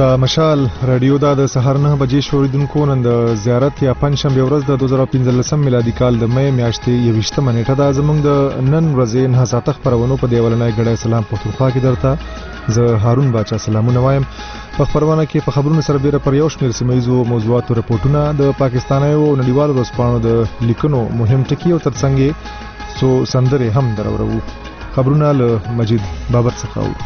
د مشال رادیو د سهار 9 بجې شوریدونکو نن د زیارت یا پنځشنبه ورځ د 2015 میلادي کال د مې میاشتې 21 نیټه ده. زموږ د نن ورځې 9 ساعته خبرونه په دیولنای غړې سلام پښتونخوا کې درته زه هارون باچا سلامونه وایم. په خبرونه کې په خبرونو سره بیره پر یو شمېر سیمایزو موضوعاتو رپورټونه د پاکستانیو نړیوالو ورځپاڼو د لیکنو مهم ټکي او ترڅنګ سو سندره هم درورو. خبرونه له مجید بابر څخه و.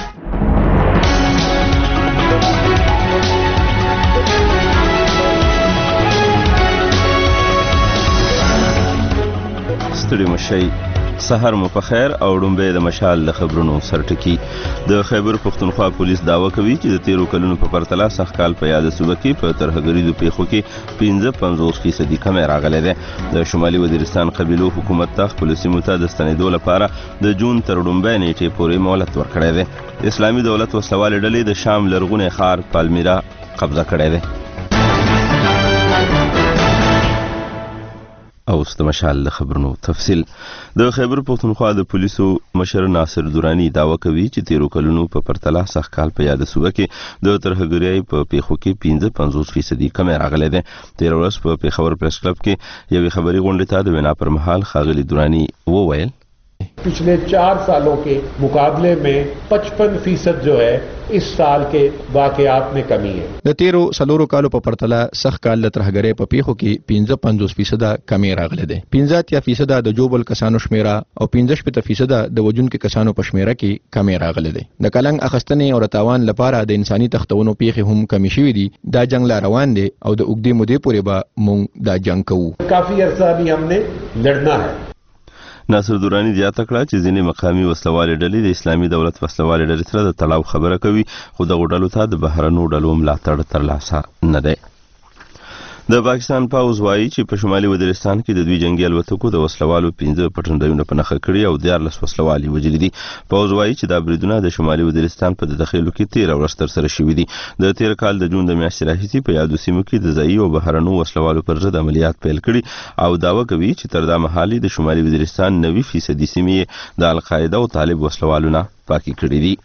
ستړي مشي سحر مو په خیر او ډومبه د مشال د خبرونو سرټکی. د خیبر پښتونخوا پولیس داوا کوي چې د 13 کلونو په پرتله سخت کال په یاد صوبه کې په ترهګریزو پیښو کې 55% کمی راغلی دی. د شمالي وزیرستان قبیلو حکومت ته خپل سیمو ته د ستنېدو لپاره د جون تر ډومبه نیټې پورې مهلت ورکړی دی. اسلامي دولت وسلوال ډلې د شام لرغونی ښار پالمیرا قبضه کړی دی. او د مشال د خبرونو تفصیل. د خیبر پښتونخوا د پولیسو مشر ناصر دورانی داوا کوي چې 13 کلونو په پرتله سخت کال په یاد صوبه کې د ترهګرۍ په پیښو کې 55% کمی راغلی دی. 13 ورځ په پیښور پریس کلب کې یوې خبري غونډې ته د وینا پر مهال ښاغلي دورانی وویل पिछले 4 सालों के मुकाबले में 55% जो है इस साल के वाकयात में कमी है. د 13 کالو په پرتله سخت کال د ترهګرۍ په پیښو کې 55% کمی راغلی دی. 50% د جوبل کسانو شمیره او 15% د وجونکو کسانو په شمیره کې کمی راغلی دی. د کلنګ اخستنې او رتاوان لپاره د انساني تختونو پیښې هم کمی شوې دي. دا جنگ لا روان دی او د اوږدې مودې پورې به مونږ دا جنگ کوو. काफी अरसा भी हमने लड़ना है. ناصر دورانی زیاته کړه چې ځینې مقامي وسلوال ډلې د اسلامي دولت وسلوال ډلې سره د تړاو خبره کوي خو د غوډلو ته د بهرنو ډلو ملاتړ ترلاسه نه دی. د پاکستان پوځ وایي چې په شمالي وزیرستان کې د دوی جنگي الوتکو د وسلوالو 15 پټنډیونه په نښه کړي او 14 وسلوالي وژلي دي. پوځ وایي چې دا بریدونه د شمالي وزیرستان په داخلو کې 13 ورځې ترسره شوي دي. د 13 کال د جون د میاشتې راهیسې په یادو سیمو کې د ځایي او بهرنو وسلوالو پر ضد عملیات پیل کړي او داوا کوي چې تر دا مهال د شمالي وزیرستان 90% سیمې د القاعده او طالب وسلوالو نه پاکي کړي دي.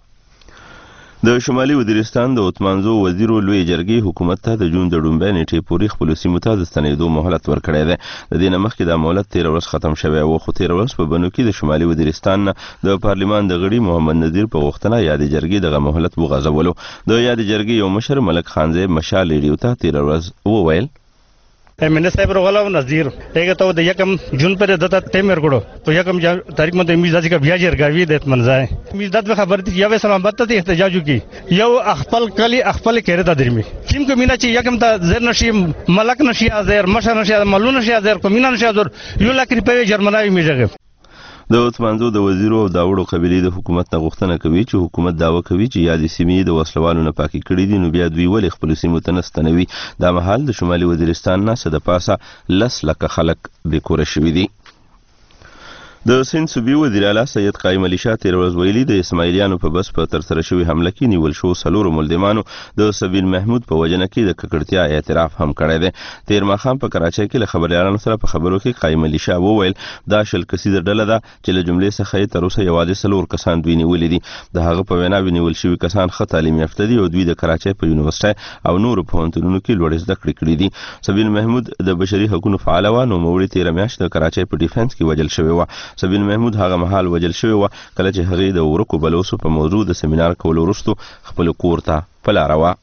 د شمالي وزیرستان د عثمانزو وزیرو لوی جرګې حکومت ته د جون د ډومبه نیټې پورې خپل سیمو ته د ستنېدو مهلت ورکړی دی. د دې نه مخکې دا مهلت 13 ورځ ختم شوی و خو 13 ورځ په بنو کې د شمالي وزیرستان نه د پارلمان د غړي محمد نذیر په غوښتنه یادې جرګې دغه مهلت وغځولو. د یادې جرګې یو مشر ملک خانزی مشال ریډیو ته 13 ورځ وویل एमएनए साहब रोला नजदीर एक तो द यकम जून पर दता टेमर कोडो तो यकम तारीख में मिजाज का ब्याज रगावी देत मन जाए मिजाज में खबर थी या वे सलामत थी एहतजाज की यो अखपल कली अखपल केरे तदरमी किम को मीना ची यकम ता जर नशी मलक नशी अजर मशा नशी मलू नशी अजर को मीना नशी अजर यो लाख रुपए जर्मनाई मिजगे. د عثمانزو د وزیرو او داوړو قبیلې د حکومت نه غوښتنه کوي چې حکومت داوا کوي چې یادې سیمې د وسلوالو نه پاکي کړي دي نو بیا دوی ولې خپل سیمو ته نه ستنوي. دا مهال د شمالي وزیرستان نه څه د پاسه 10 لکه خلک بېکوره شوي دي. د سند صوبې وزیر اعلی سید قایم علي شاه 13 ورځ ویلي د اسماعیلیانو په بس په ترسره شوي حمله کې نیول شو 4 ملزمانو د سبیل محمود په وجنه کې د ککړتیا اعتراف هم کړی دی. 13 ماښام په کراچۍ کې له خبريالانو سره په خبرو کې قایم علي شاه وویل دا شل کسیزه ډله ده چې له جملې څخه تر اوسه یوازې 4 کسان دوی نیولي دي. د هغه په وینا نیول شوي کسان ښه تعلیم یافته دي او دوی د کراچۍ په یونیورسيټي او نورو پوهنتونونو کې لوړې زده کړې کړې دي. سبیل محمود د بشري حقوقو فعال و نو موري 13 میاشت د کراچۍ په ډیفنس کې وجل شوی و. سبیل محمود هغه مهال وجل شوی و کله چې هغه د ورکو بلوسو په موضوع د سیمینار کولو وروسته خپل کور ته په لاره و.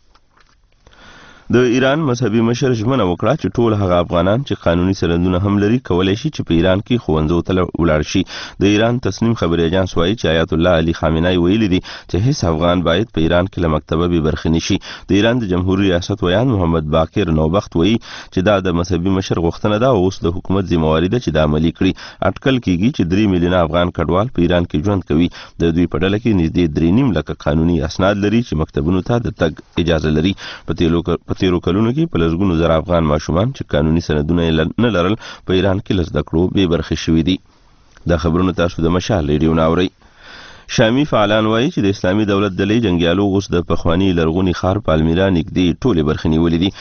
د ایران مذهبي مشر ژمنه وکړه چې ټول هغه افغانان چې قانوني سندونه هم لري کولای شي چې په ایران کې ښوونځو ته ولاړ شي. د ایران تصنیم خبري اژانس وایي چې آیت الله علي خامنه‌ای ویلي دي چې هیڅ افغان باید په ایران کې له مکتبه بې برخې نشي. د ایران د جمهوریت ریاست ویان محمد باقر نوبخت وایي چې دا د مذهبي مشر غوښتنه ده او اوس د حکومت ذمہواری ده چې دا عملي کړي. اټکل کیږي چې 3 میلیونه افغان کډوال په ایران کې ژوند کوي. د دوی په ډله کې نږدې 3.5 لکه قانوني اسناد لري چې مکتبونو ته د تګ اجازه لري. په 13 کلونو کې په لږونو زر افغان ماشومان چې قانوني سندونه نه لرل په ایران کې له زده کړو بې برخې شوي دي. دا خبرونه تاسو د مشال ریډیو نه اورئ. شامی فعالان وایي چې د اسلامي دولت ډلې جنگیالو اوس د پخواني لرغوني ښار پالمیرا نږدې ټولې برخې نیولې دي.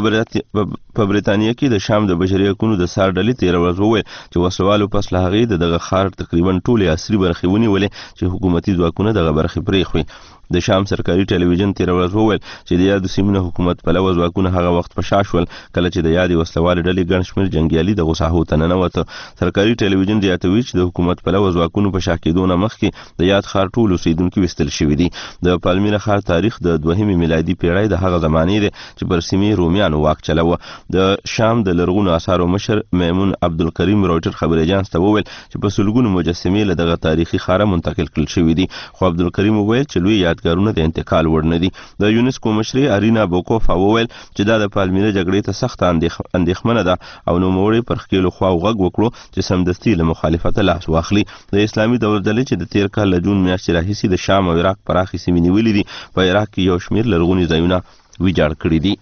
په بریتانیا کې د شام د بشري حقوقو د سار ډلې 13 ورځ وویل چې وسلوالو پس له هغې دغه ښار تقریبا ټولې عصري برخې ونیولې چې حکومتي ځواکونه دغه برخې پرېښوي. د شام سرکاري ټلویزیون تیر ورځ وویل چې د یادو سیمو حکومت پلوه ځواکونه هغه وخت په شا شول کله چې د یادې وسلوالې ډلې ګڼ شمېر جنګیالي دغو ساحو ته ننوته. سرکاري ټلویزیون زیاتوي چې د حکومت پلوه ځواکونو په شا کېدو نه مخکې د یاد ښار ټول اوسېدونکي ویستل شوي دي. د پالمیرا ښار تاریخ د 2مې میلادي پیړۍ د هغه زمانې دی چې پر سیمې رومیانو واک چلاوه. د شام د لرغونو آثارو مشر میمون عبدالکریم رویټر خبري اجانس ته وویل چې په سلګونو مجسمې له دغه تاریخي ښاره منتقل کړل شوي دي، خو عبدالکریم وویل چې لوی یادګارونه د انتقال وړ نه دي. د یونسکو مشرې ارینا بوکوفا وویل چې دا د پالمیرا جګړې ته سخته اندېښمنه ده او نوموړی پر ښکېلو خواو غږ وکړو چې سمدستي له مخالفته لاس واخلي. د اسلامي دولت ډلې چې د تیر کال له جون میاشتې راهیسې د شام او عراق پراخې سیمې نیولې دي، په عراق کې یو شمېر لرغوني ځایونه ویجاړ کړي دي.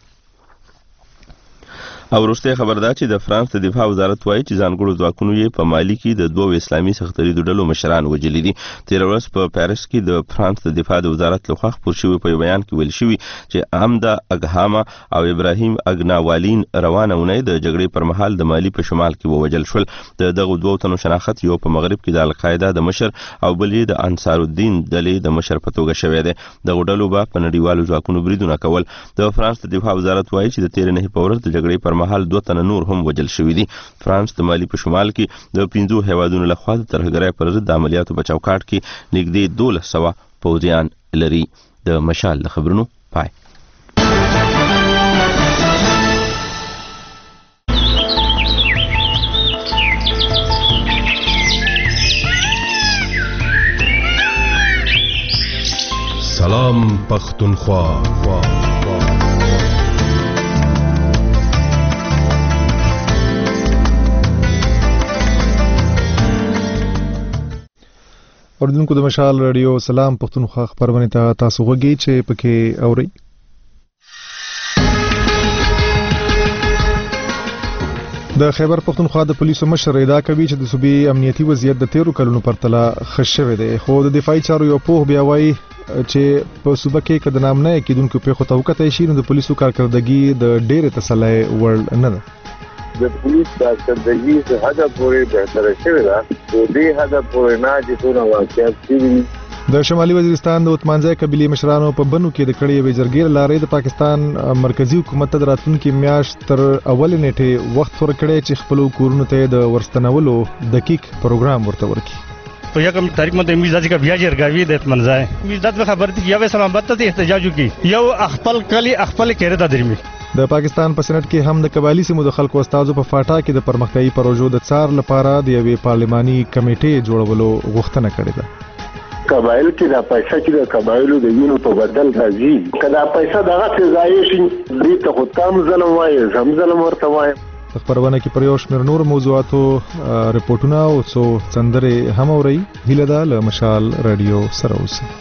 او وروستی خبر دا چې د فرانس د دفاع وزارت وایي چې ځانګړو ځواکونو یې په مالي کې د 2 اسلامي سختدریدو ډلو مشران وژلي دي. تېره ورځ په پیرس کې د فرانس د دفاع د وزارت لخوا خپور شوي په یو بیان کې ویل شوي چې امدا اګهاما او ابراهیم اګناوالین روانه اونۍ د جګړې پر مهال د مالي په شمال کې ووژل شول. د دغو 2 تنو شناخت یو په مغرب کې د القاعده د مشر او بل یې د انصار الدین ډلې د مشر په توګه شوی دی. دغو ډلو به په نړیوالو ځواکونو بریدونه کول. د فرانس د دفاع وزارت وایي چې د تېرې نهې په ورځ د جګړې پر مهال 2 تنه نور هم وژل شوي دي. فرانس د مالي په شمال کې د 5 هیوادونو لخوا د ترهګرۍ پر ضد د عملیاتو په چوکاټ کې نږدې 1200 پوځیان لري. د مشال د خبرونو پای. سلام پختونخوا. اوریدونکو د مشال رادیو سلام پختونخوا خبرونه ته تاسو غوږی چې پکې اورئ. د خیبر پختونخوا د پولیسو مشر ادعا کوي چې د صوبې امنیتي وضعیت د 13 کلونو پرتله ښه شوی دی، خو د دفاعي چارو یو پوه بیا وایي چې په صوبه کې که د نامنه کېدونکو پیښو ته وکتای شي نو د پولیسو کارکردګي د ډېرې تسلی وړ نه ده. د پولیس کارکردګي څه حده پورې بهتره شوې ده، خو دې حده پورې نه چې څونه واقعیت شوي. د شمالي وزیرستان د اتمانځای قبیلې مشرانو په بنو کې د کړې یوې جرګې له لارې د پاکستان مرکزي حکومت ته د راتلونکي میاشت تر اولې نیټې وخت ورکړی چې خپلو کورونو ته د ورستنولو دقیق پروګرام ورته ورکړي. तो यकम तारीख में मिजाजी का ब्याज रगावी देत मन जाए मिजाज में खबर थी या सलाम बत्ता थी एहतजाजू की यो अखपल कली अखपल केरे दा दरमी د پاکستان په سېنات کې هم د قبایلی سیمو د خلکو استازو په فاټا کې د پرمختیايي پروژو د څار لپاره د یوې پارلماني کمیټې جوړولو غوښتنه کړې ده. قبایل کې د پیسې چې د قبایلو د وینو په بدل راځي کله پیسې دغه څه ځای شي دې ته خو تام ظلم وایي زم ظلم ورته وایي. خبرونه کې پر یو شمېر نور موضوعاتو رپورټونه او څو سندرې هم اوري. هیله ده له مشال رادیو سره اوسئ.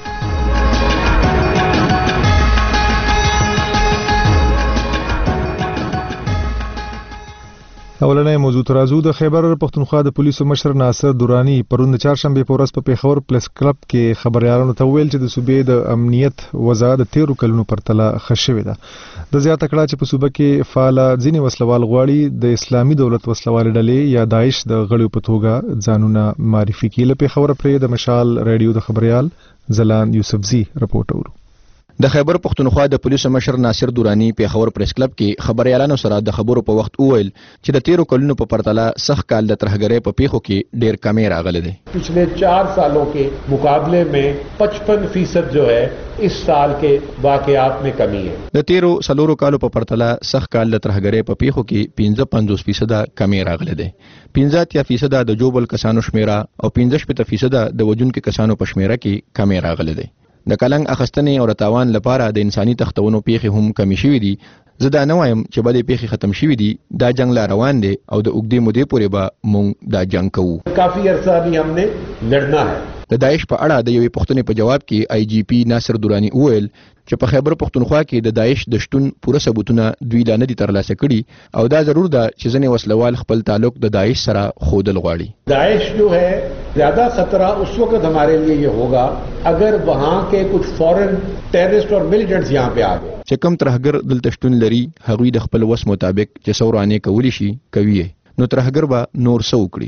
اولنې موضوع ترازو د خیبر پختونخوا د پولیسو مشر ناصر دورانی پرون د چهارشنبه په ورځ په پیښور پلیس کلب کې خبريالانو ته ویل چې د صوبې د امنیت وضع د 13 کلونو پرتله ښه شوې ده. د زیاته کړه چې په صوبه کې فعال ځینې وسلوال غواړي د اسلامي دولت وسلوال ډلې یا داعش د غړیو په توګه ځانونه معرفي کړي. په پیښور پرې د مشال رادیو د خبريال زلان یوسفزي رپورټ اورو. د خیبر پختونخوا د پولیسو مشر ناصر دورانی پیښور پریس کلب کې خبريالانو سره د خبرو په وخت وویل چې د 13 کلونو په پرتله سخت کال د ترهګرۍ په پیښو کې ډېر کمی راغلی دی. पिछले 4 सालों के मुकाबले में 55% जो है इस साल के वाकयात में कमी है. د 13 کالو په پرتله سخت کال د ترهګرۍ په پیښو کې 55% کمی راغلی دی. 50% د جوبل کسانو شمیره او 15% د وجونکو کسانو په شمیره کې کمی راغلی دی. د کلنګ اخستنې او رتاوان لپاره د انساني تختونو پیښې هم کمی شوې دي. زه دا نه وایم چې به د پیښې ختم شوې دي، دا جنگ لا روان دی او د اوږدې مودې پورې به موږ دا جنگ کوو. काफी अरसा भी हमने लड़ना है. د داعش په اړه د یوې پوښتنې په جواب کې آی جی پی ناصر دورانی وویل چې په خیبر پختونخوا کې د داعش د شتون پوره ثبوتونه دوی لا نه دي ترلاسه کړي او دا ضرور ده چې ځینې وسلوال خپل تعلق د داعش سره ښودل غواړي. दाइश जो है ज्यादा खतरा उस वक्त हमारे लिए ये होगा अगर वहाँ के कुछ फॉरेन टेररिस्ट और मिलिटेंट्स यहाँ पे आ गए. چې کوم ترهګر دلته شتون لري هغوی د خپل وس مطابق چې څورانې کولی شي کوي نو ترهګر به نور څه وکړي.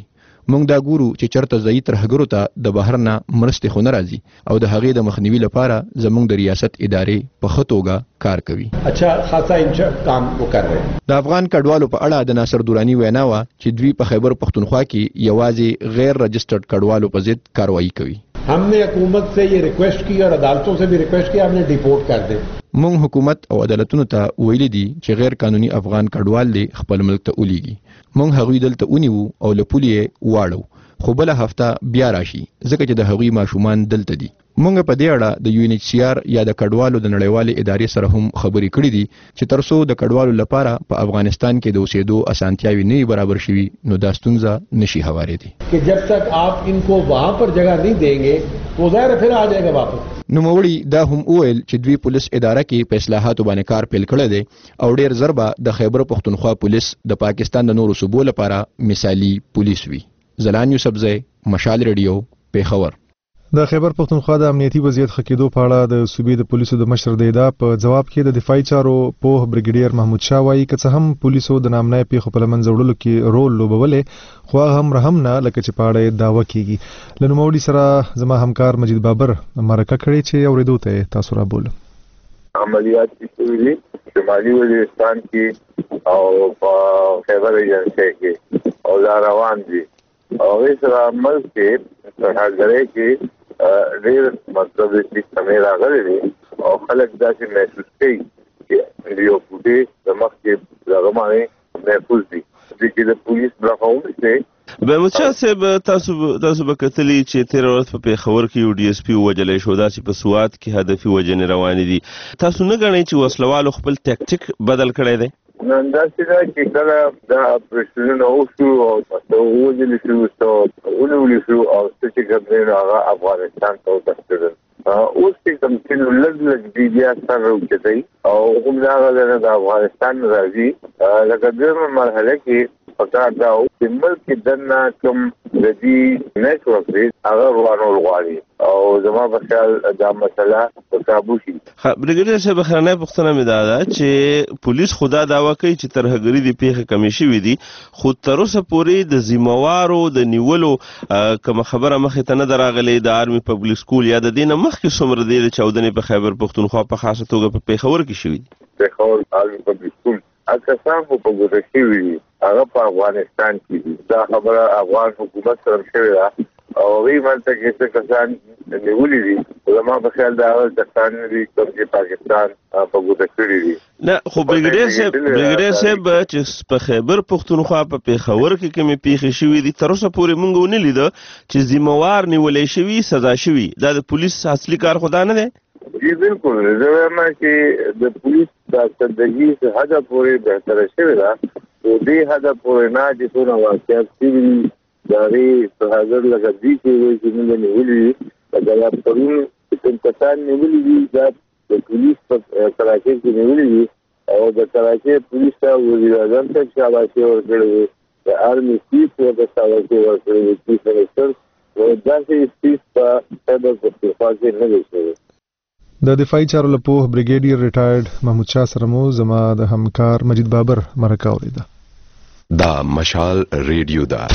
موږ دا ګورو چې چرته ځایي ترهګرو ته د بهر نه مرستې خو نه راځي او د هغې د مخنیوي لپاره زموږ د ریاست ادارې په ښه توګه کار کوي. अच्छा खासा काम वो कर रहे हैं. د افغان کډوالو په اړه د ناصر درانی وینا وه چې دوی په خیبر پښتونخوا کې یوازې غیر رجسټرډ کډوالو په ضد کاروایی کوي. हमने हुकूमत से ये रिक्वेस्ट की और अदालतों से भी रिक्वेस्ट की हमने डिपोर्ट कर दे. موږ حکومت او عدالتونو ته ویلي دي چې غیر قانوني افغان کډوال دي خپل ملک ته ولیږي. موږ هغوی دلته ونیو او له پولې یې واړو خو بله هفته بیا راشي ځکه چې د هغوی ماشومان دلته دي. موږ په دې اړه د UNHCR یا د کډوالو د نړیوالې ادارې سره هم خبرې کړې دي چې تر څو د کډوالو لپاره په افغانستان کې د اوسېدو اسانتیاوې نه برابر شوي نو دا ستونزه نشي هوارېدی. कि जब तक आप इनको वहां पर जगह नहीं देंगे तो ज़ाहिर फिर आ जाएगा वापस. نوموړي دا هم وویل چې دوی پولیس اداره کې په اصلاحاتو باندې کار پیل کړی دی او ډیر زر به د خیبر پښتونخوا پولیس د پاکستان د نورو صوبو لپاره مثالي پولیس وي. زلان یوسفزی، مشال ریډیو، پیښور. د خیبر پښتونخوا د امنیتي وضعیت ښه کېدو په اړه د صوبې د پولیسو د مشر د ادعا په ځواب کې د دفاعي چارو پوه بریګیډیر محمود شاه وایي که څه هم پولیسو د نامنای پیښو په لمنځه وړلو کې رول لوبولی خو هغه هم رحم نه لکه چې په اړه یې دعوه کېږي. له نوموړي سره زما همکار مجید بابر مرکه کړې چې اورېدو ته تاسو رابولم. عملیات شوي دي شمالي وزیرستان کې او په خیبر ایجنسۍ کې او دا روان دي او هغې سره ملک کې ترهګرۍ کې ډېر مطلب چې کمې راغلي دي او خلک داسې محسوس کوي چې یو فوټې د مخکې دغه باندې محفوظ دي چې د پولیس برخه وموسته. محمود شاه صاحب تاسو به کتلي چې تېره ورځ په پېښور کې یو DSP ووژلی شو داسې په سوات کې هدفي وژنې روانې دي. تاسو نه ګڼئ چې وسلوالو خپل ټکټیک بدل کړی دی؟ داسې ده چې کله دا اپریشنونه وشو او ووژلي شو ونیولي شو او څه چې کوم دی نو هغه افغانستان ته وتښتېدل. اوس چې کوم چې لږ دي بیا سر راوچتوي او هم د هغه ځای نه د افغانستان راځي لکه دویمه مرحله کې پکار دا و چې ملک کې دننه کوم د دې نیټورک دی هغه روانول غواړي او زما په خیال دا مسله په کابو شي. بریګیډیر صاحب بخرنۍ پوښتنه مې دا ده چې پولیس خو دا دعوه کوي چې ترهګري دې پیښې کمې شوي دي خو تر اوسه پورې د ذمهوارو د نیولو کومه خبره مخې ته نه ده راغلې. د آرمي پبلک سکول یا د دې نه مخکې څومره دی د چاودنې په خیبر پښتونخوا په خاصه توګه په پېښور کې شوي دي؟ پېښور آرمي پبلک سکول کسان خو په ګوته شوي دي هغه په افغانستان کې دي. دا خبره افغان حکومت سره شوې ده او هغوی مالته کې څه کسان نیولي دي زما په خیال د هغه کسان دي کوم چې پاکستان په ګوته کړي دي. نه خو بریګیډیر صاحب چې په خیبر پښتونخوا په پېښور کې کومې پیښې شوي دي تر اوسه پورې موږ ونه لیده چې ذمهوار نیولی شوي سزا شوي. دا د پولیس اصلي کار خو دا نه دی؟ جی بالکل زه وایم چې د پولیس کارکردګي څه حده پورې بهتره شوې ده خو دې حده پورې نه چې څومره واقعیت شوي دي د هغې ترهګر لکه دوی چې وایي چې موږ نیولي دي لکه دا پرون چې کوم کسان نیولي دي دا د پولیس په کراچۍ کې نیولي دي او د کراچۍ پولیس ته وزیر اعظم ته شاباشي ورکړې وي د آرمي چیف ورته شاباشي ورکړې وي چیف منسټر نو داسې سپیچ په خیبر پښتونخوا کې نه دی شوی. د دفاعي چارو له پوه بریګیډیر ریټایرډ محمود شاه سره مو زما د همکار مجید بابر مرکه اورېده. دا مشال ریډیو ده.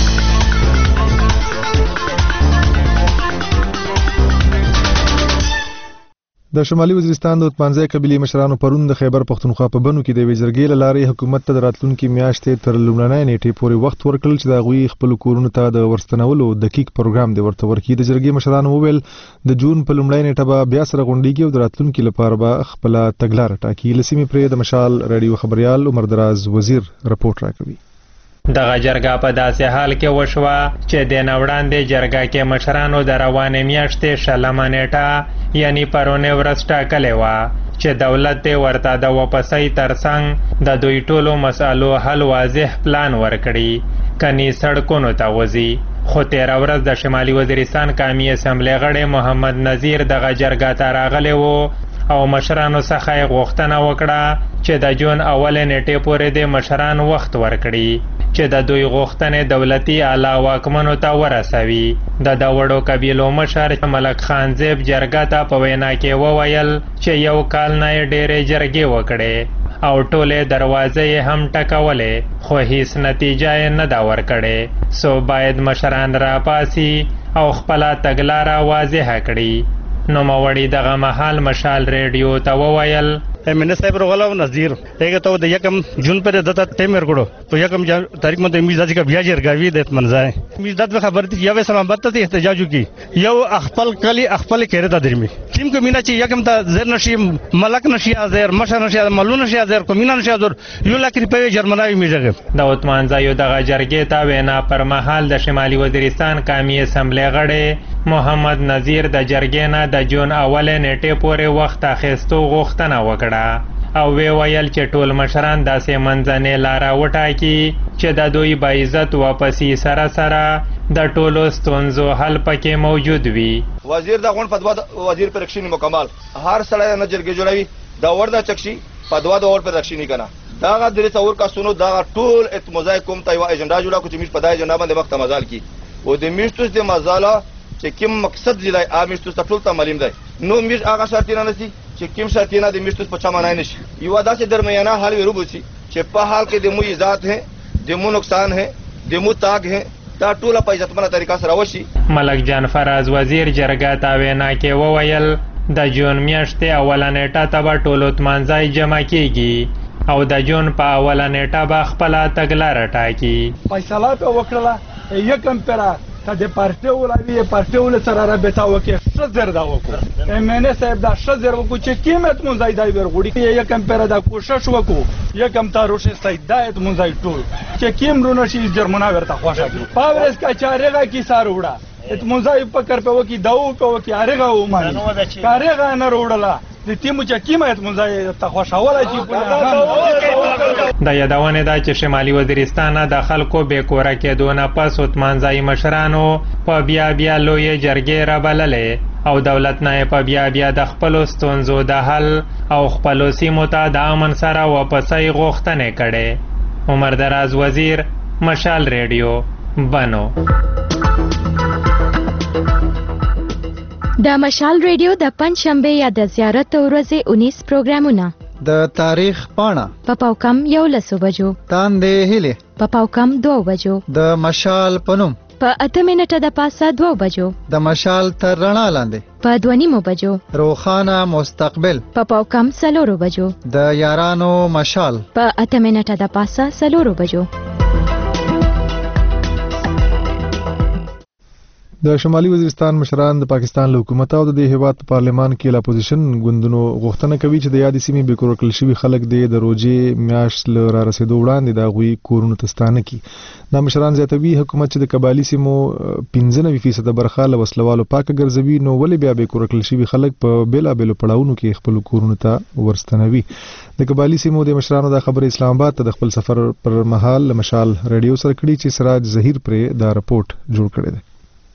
د شمالي وزیرستان د اتمانځای قبیلې مشرانو پرون د خیبر پښتونخوا په بنو کې د یوې جرګې له لارې حکومت ته د راتلونکي میاشتې تر لومړنۍ نیټې پورې وخت ورکړل چې د هغوی خپلو کورونو ته د ورستنولو دقیق پروګرام دې ورته ورکړي. د جرګې مشرانو وویل د جون په لومړۍ نیټه به بیا سره غونډېږي او د راتلونکي لپاره به خپله تګلاره ټاکي. له سیمې پرې د مشال راډیو خبریال عمر دراز وزیر رپورټ راکوي. دغه جرګه په داسې حال کې وشوه چې د وړاندې جرګه کې مشرانو د روانې میاشتې شلمه نیټه یعنی پرونی ورځ ټاکلې وه چې دولت دې ورته د واپسۍ ترڅنګ د دوی ټولو مسالو حل واضح پلان ورکړي کني سړکونو ته وځي. خو تېره ورځ د شمالي وزیرستان قومي اسمبلۍ غړی محمد نذیر دغه جرګه ته راغلی و او مشرانو څخه یې غوښتنه وکړه چې د جون اولې نیټې پورې د مشران وخت ورکړي چې د دوی غوښتنې دولتي اعلی واکمنو ته ورسوي. د وړو قبیلو مشر ملک خان زیب جرګه ته په وینا کې وویل چې یو کال نه یې ډېرې جرګې وکړې او ټولې دروازې هم ټکولې خو هیڅ نتیجه یې نه دا ورکړې. سو باید مشران راپاسي او خپله تګلاره واضحه کړي. نوموړي دغه مهال مشال ریډیو ته وویل एमएनए साहब रोगला नजदीर एक तो यकम जून पर दता टेमर गुडो तो यकम तारीख में मिजाज का बियाजर गावी देत मन जाए मिजाज में खबर थी यावे सलाम बत्ता थी एहतजाजु की यो अखपल कली अखपल केरे दा दिरमी टीम को मीना ची यकम ता जेर नशी मलक नशी आजर मशा नशी मलू नशी आजर को मीना नशी आजर यो लाख रुपए जर्मनावी मिजाग दाऊद मानजायो दغه جرګې ته وینا پر مهال د شمالي وزیرستان قومي اسمبلی غړي محمد نذیر د جرګې نه د جون اول نیټه پورې وخت اخیستو غوښتنه وکړه او وی ویل چې ټول مشران داسې منځنۍ لاره وټاکي چې د دوی با عزت واپسی سره سره د ټولو ستونزو حل پکې موجود وي. وزیر د غون پدوا وزیر پر رکشنی مکمل هر سړی نه جرګې جوړوي دا وردا چکشي پدوا د اور پر رکشنی کنه دا غ درې څور کا سونو دا ټول اتمزای کوم ته یو اجنډا جوړه کو چې مش پدای جناب باندې وخت مزال کی او د میشتوس د مزاله چې کوم مقصد دی لای میشتوس ټول ته معلوم دی نو میش هغه شرطینه نسی چې کوم شرطینه د میشتوس په چا معنی نشي یو داسې درمیانه حال وروبسي چې په حال کې د مو ذات ہے د مو نقصان ہے د مو تاگ ہے دا ټول په عزتمنه طریقه سره وشي. ملک جان فراز وزیر جرګه ته وینا کې وویل د جون میاشتې اوله نیټه ته به ټولو تمانځای جمع کیږي او د جون په اوله نیټه به خپله تګلاره ټاکي. فیصله په وکړله یکم پیرا تا د پارټي ولوي پارټي ول سره رابطه وکړي څه زر دا وکړو ايمنه صاحب دا څه زر وکړو چې قیمت مون زیاده ورغوړي یکم پیرا دا کوشش وکړو یکم تاروشه سیدایت مون زای ټول چې کیم رونه شي جرمنا ورته خوښه کی پاورس کا چارهغه کی سار وړه ات مون زای پکر په وکی داو په وکی ارغه و مانی کارغه نه وړلا د تیمو چې قیمت مون زای ته خوشاله کی د یادونه دا چې شمالي وزیرستان د خلکو به کوره کېدو نه پس عثمانزای مشرانو په بیا لوی جرګې را بللې او دولت نه په بیا د خپل ستونزو د حل او خپل سیمو ته د امن سره واپسۍ غوښتنې کړې. عمر دراز وزیر مشال ریډیو بنو. د مشال ریډیو د پنځشنبه یا د زیارت ورځې 19 پروګرامونه د تاریخ پاڼه په پاوکم 11 بجو تاندې هله په پاوکم 2 بجو د مشال پنوم په 8 منټه د پاسه 2 بجو د مشال تر رڼا لاندې په 2:30 بجو روخانه مستقبل په پاوکم 4 بجو د یارانو مشال په 8 منټه د پاسه 4 بجو. د شمالي وزیرستان مشران د پاکستان له حکومت او د هیواد په پارلمان کې له اپوزیشن ګوندونو غوښتنه کوي چې د یادې سیمې به کور کړل شوی خلک د روزي میاشت له را رسیدو وړاندې د غوي کورونو تستانه کی. دا مشران زیاتوي حکومت چې د قبایلی سیمو 95% برخه له وسلوالو پاک ګرځوي نو ولې بیا به کور کړل شوی خلک په بیل پړاوونو کې خپل کورونو ته ورستنوي. د قبایلی سیمو د مشرانو د خبر اسلام آباد ته د خپل سفر پر مهال مشال ریډیو سره کړي چې سراج ظهیر پرې دا رپورت جوړ کړی دی.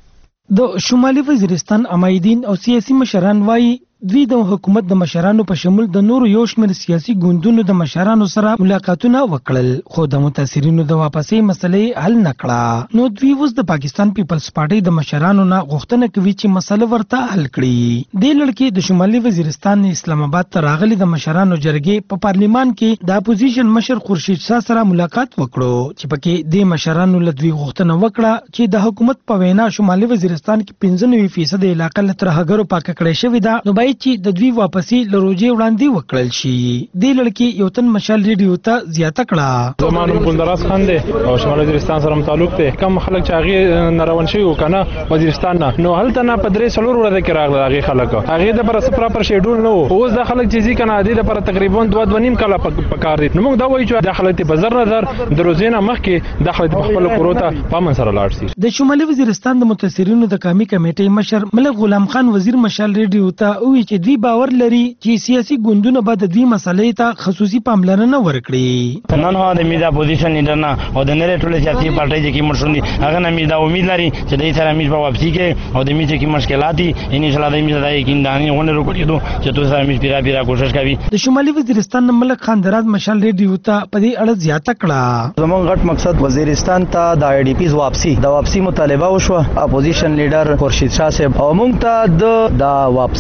د شمالي وزیرستان امایدین او سیاسي مشران وایي دوی د حکومت د مشرانو په شمول د نورو یو شمېر سیاسي ګوندونو د مشرانو سره ملاقاتونه وکړل خو د متاثرینو د واپسۍ مسلې حل نه کړه. نو دوی اوس د پاکستان پیپلز پارټي د مشرانو نه غوښتنه کوي چې مسله ورته حل کړي. د لړکې د شمالي وزیرستان اسلام آباد ته راغلي د مشرانو جرګې په پارلیمان کې د اپوزیشن مشر خورشید شاه سره ملاقات وکړو چې پکې د مشرانو له دوی غوښتنه وکړه چې د حکومت په وینا شمالي وزیرستان کې 95% علاقه له ترهګرو پاک کړی شوی دا نو چې د دوی واپسی لروجي وړاندې وکړل شي. د لړکې یو تن مشال ریډیو ته زیاته کړه. زمانو ګلدراز خان دی او شمال وزیرستان سره تعلق دی. کوم خلک چې هغه ناروان شي وکنه وزیرستان نه نو هلته نه پدري سلور ورته کې راغله هغه خلک هغه د پر پراپر شیډول نو اوس د خلک چې ځي کنه د پر تقریبا 2.5 کاله پکار دي. نو موږ دا وایو چې د خلک په نظر د روزینه مخکې د خلک په خپل کوروتا په من سره لاړ شي. د شمالي وزیرستان د متاثرینو د قومي کمیټې مشر ملک غلام خان وزیر مشال ریډیو ته وی چې دوی باور لري چې سیاسي ګوندونه به د دې مسلې ته خصوصي پاملرنه ورکړي. نن هغه د میډیا اپوزیشن لیډر نه او د نړۍ ټول سیاسي پارټي چې مرشوندي هغه نه میډیا امید لري چې د سره میډ په واپسی کې او د میډیا کې مشکلات دي ان شاء الله د میډیا د یقینداني غونډه وکړو چې تاسو سره میډ پیرا کوشش کوي. د شمالي وزیرستان ملک خان دراز مشال ریډیو ته په دې اړه زیاته کړه. زموږ غټ مقصد وزیرستان ته د آی ډی پیز واپسی مطالبه وشو. اپوزیشن لیډر خورشید شاه صاحب او موږ ته د واپسی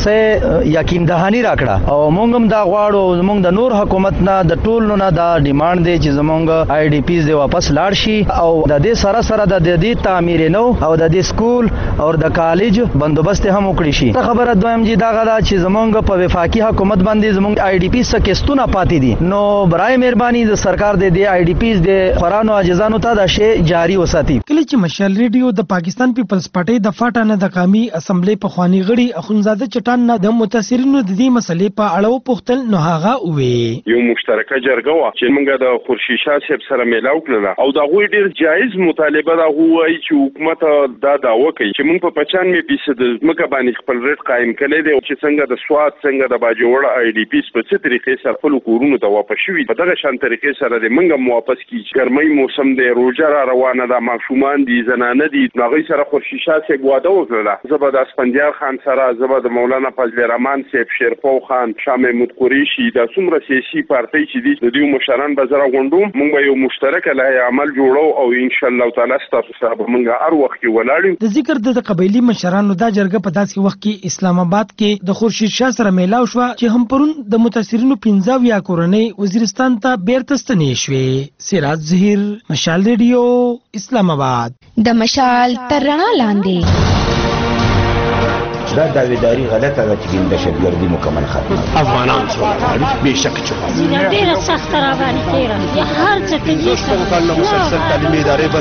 یقین دهانی راکړه او موږ هم دا غواړو زموږ د نور حکومت نه د ټول نه دا ډیماند دی چې زموږ آی ډی پیز دی واپس لاړ شي او د دې سره سره د دې تعمیر نو او د دې سکول او د کالج بندوبست هم وکړي شي. خبره دویم جی دا غدا چې زموږ په وفاقي حکومت باندې زموږ آی ډی پی سکهستونه پاتې دي نو برای مهرباني د سرکار د آی ډی پیز د قرانو اجزانو ته دا شی جاری وساتي. کله چې مشال ریډیو د پاکستان پیپلز پارټي د فاټا نه د قومي اسمبلی په خواني غړي اخونزاده چټان نه د متاثرینو د دې مسلې په اړه پوښتل نو هغه وې یو مشترکه جرګه وا چې موږ د خورشید شاه صاحب سره میلاو کړل او دا غوي ډیر جایز مطالبه دا غوي چې حکومت دا داوا کوي چې موږ په 95% مکه باندې خپل ریټ قائم کړی دی چې څنګه د سواد څنګه د باجوړ آی ډی پی په څه طریقې سره خپل کورونو ته واپس شوي په دغه شان طریقې سره د موږ واپس کی ګرمۍ موسم دی روزه را روانه ده ماشومان دي زنانه دي هغه سره خورشید شاه صاحب واده وکړه زبد اسفندیار خان سره زبد مولانا فضل الرحمن صاحب شیرپو خان شاه محمود قریشي د څومره سیاسي پارټي چې دي د دې مشران بازار غونډو موږ یو مشترک له عمل جوړو او ان شاء الله تعالی ستاسو سره موږ هر وخت ولاړو. د ذکر د قبایلی مشرانو دا جرګه په داسې وخت کې اسلام آباد کې د خورشید شاه سره میلاو شو چې هم پرون د متاثرینو 15 یا کورنۍ وزیرستان ته بیرته ستنې شوې. سراج ظهیر مشال ریډیو اسلام آباد. د مشال تر رڼا لاندې دا داویداری غلطه ده چې دهشتګردي مکمل ختمه افغانان سره بهشکه چې ډیره سخت را باندې تیره یا هر څه ته مسلسل تعلیمي ادارې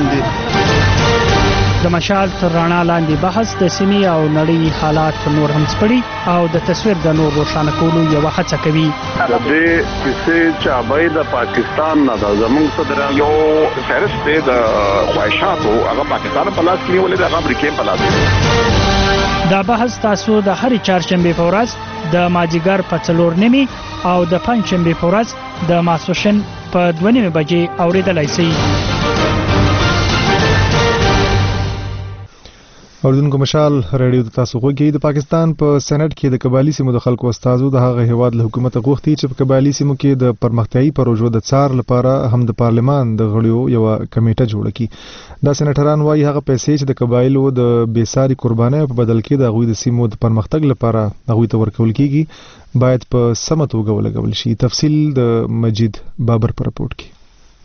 بندي د مشال تر رڼا لاندې بحث د سیمې او نړۍ حالات نور هم سپړي او د تصویر د نور روښانه کولو یو هڅه کوي. د دې کیسې چې ابای د پاکستان نه د زموږ صدر یو فهرست دی د خواهشاتو هغه پاکستان په لاس کې نیولې د امریکا په لاس. دا بحث تاسو د هرې چهارشنبې په ورځ د ماجیګر په 4:30 او د پنځشنبې په ورځ د ماسپښین په 2:30 بجې اوریدلای شئ. اوردونکو مشال ریډیو د تاسو غوږی د پاکستان په سېنات کې د قبایلی سیمو د خلکو استازو د هغه هیواد له حکومت غوښتي چې په قبایلی سیمو کې د پرمختیايي پروژو د څار لپاره هم د پارلمان د غړیو یو کمیټه جوړه کړي. دا سېناتران وايي هغه پیسې چې د قبایلو د بیساري قربانۍ په بدل کې د غوي د سیمو د پرمختګ لپاره هغه ته ورکول کیږي باید په سمه توګه ولګول شي. تفصیل د مجید بابر پر رپورت کې.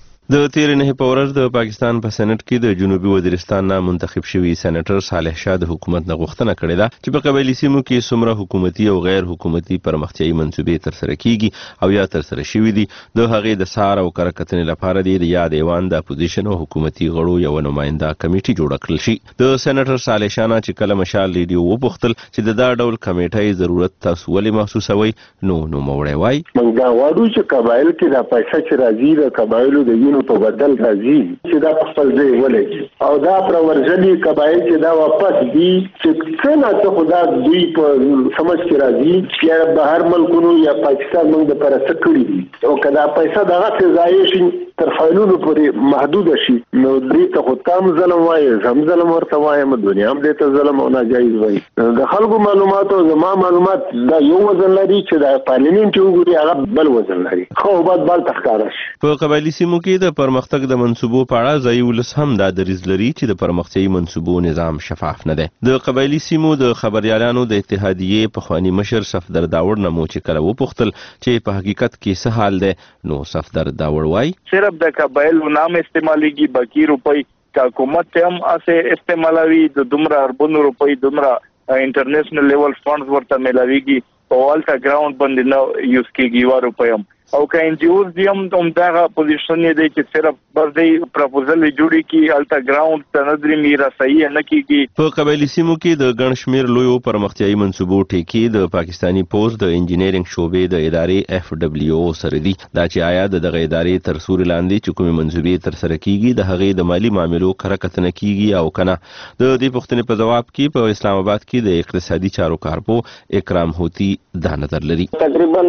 د تیر نه په ورځ د پاکستان په سېنات کې د جنوبي وزیرستان نه منتخب شوی سېناتر صالح شاه د حکومت نه غوښتنه کړې ده چې په قبایلی سیمو کې څومره حکومتي او غیر حکومتي پرمختیايي منصوبې تر سره کیږي او یا تر سره شوي دي د هغې د سار او کارکتنې لپاره د یاد ایوان د اپوزیشن او حکومتي غړو یو نماینده کمیټه جوړه کړل شي. د سېناتر صالح شاه نه چې کله مشال ریډیو وپوښتل چې د دا ډول کمیټې ضرورت تاسو ولې محسوسوي نو موړی وای موږ دا وایو چې قبایل کې د پیسې چې راځي د قبایلو د وینو په بدل راځي چې دا خپل ځای ولګي او دا پرورځلي قبایل چې دا واپس دي چې څنګه ته خدا دوی په سمجھ کې راځي چې بهر ملکونو یا پاکستان موږ د پرسته کړی دي او کدا پیسې دغه ځای شي تر فایلونو پورې محدود شي نو دې ته خو تام ظلم وایي زم ظلم ورته وایم دنیا هم دې ته ظلم او ناجایز وایي. د خلکو معلومات او زما معلومات دا یو وزن لري چې د پارلیمنت وګوري هغه بل وزن لري خو بعد بل تخکاره شي. په قبایلی سیمو کې د پرمختګ د منصوبو په اړه ځای ولس هم دا دریځ لري چې د پرمختیايي منصوبو نظام شفاف نه دی. د قبایلی سیمو د خبريالانو د اتحادیې په خواني مشر صفدر داوړ نه مو چې کله وپوښتل چې په حقیقت کې څه حال دی نو صفدر داوړ وای صرف د قبایلو نام استعماليږي باقي روپۍ حکومت هم اسه استعمالوي د دومره اربونو روپۍ دومره انټرنیشنل لیول فندز ورته ملاويږي او الټا ګراوند باندې نو یوز کیږي وا روپۍ هم او که ان جی اوز دیم دغه پوزیشن دی چې صرف بس دی پروپوزل جوړی کی الټا ګراوند تنظیم میرا صحیح نه کیږي. په قبایلی سیمو کې د ګڼ شمیر لویو پرمختیايي منصوبو ټیکی د پاکستانی پوز د انجینرینګ شوبې د ادارې اف دبليو او سره دي دا چې آیا دغه ادارې تر سوري لاندې چې کومې منصوبې تر سره کیږي د هغې د مالی معاملو کارکتنه کیږي او کنه. د دې پوښتنې په جواب کې په اسلام آباد کې د اقتصادي چارو کارپو اکرام هوتی دا نظر لري. تقریبا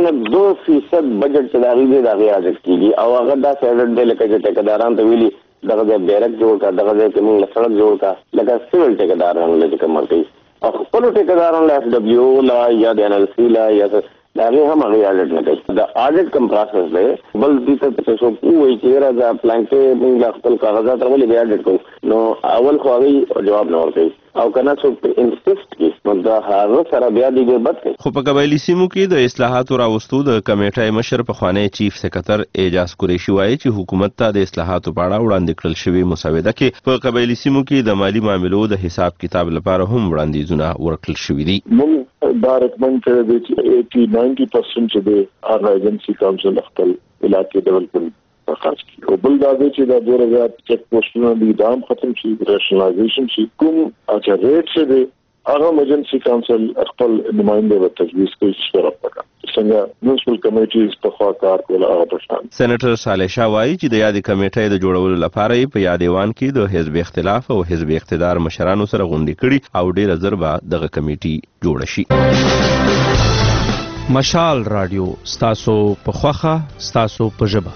2% بجټ چې دا غوډه دا غیاجت کیږي او هغه دا سیډ دی لکه چې ټیکداران ته ویلي دغه د بیرک جوړ کا دغه د کوم سړک جوړ کا لکه سیول ټیکداران له کوم کوي او خپل ټیکداران له اف دبليو لا یا د ان ال سی لا یا دا هم هغه اډیټ نه کوي. د اډیټ کوم پروسس دی بل دې ته څه وایي چې راځه پلان کې موږ خپل کاغذات ولې بیا اډیټ کوو نو اول خو هغه جواب نه ورکوي او کنه څوک په انسیسټ کې نو دا هغه سره بیا دی بد کوي. خو په قبایلي سیمو کې د اصلاحاتو راوستو د کمیټې مشر پخوانی چیف سکرټر اعجاز قریشي وایي چې حکومت ته د اصلاحاتو په اړه وړاندې کړل شوی مسوده کې په قبایلي سیمو کې د مالی معاملو د حساب کتاب لپاره هم وړاندیزونه ورکړل شوي دي. موږ دا ریکمند کړی دی چې 80-90% چې د ایجنسی کونسل خپل علاقې ډیولپمنٹ خرڅ کړي. او بل دا دی چې دا 2000 چیک پوسټونه د دام ختم شي، راشنلایزیشن شي. کوم اچھا ریټ څه دی هغه ایجنسی کونسل خپل نمائنده به تجویز کوي چې طرف وکړي. څنګه میونسپل کمیټیز په خوا کار کول هغه پښتون. سېنیټر صالح شاه وایي چې د یادې کمیټې د جوړولو لپاره په یاد ایوان کې د حزب اختلاف او حزب اقتدار مشرانو سره غونډې کړي او ډېر زر به دغه کمیټي جوړ شي. مشال رادیو ستاسو په خوخه ستاسو په ژبه.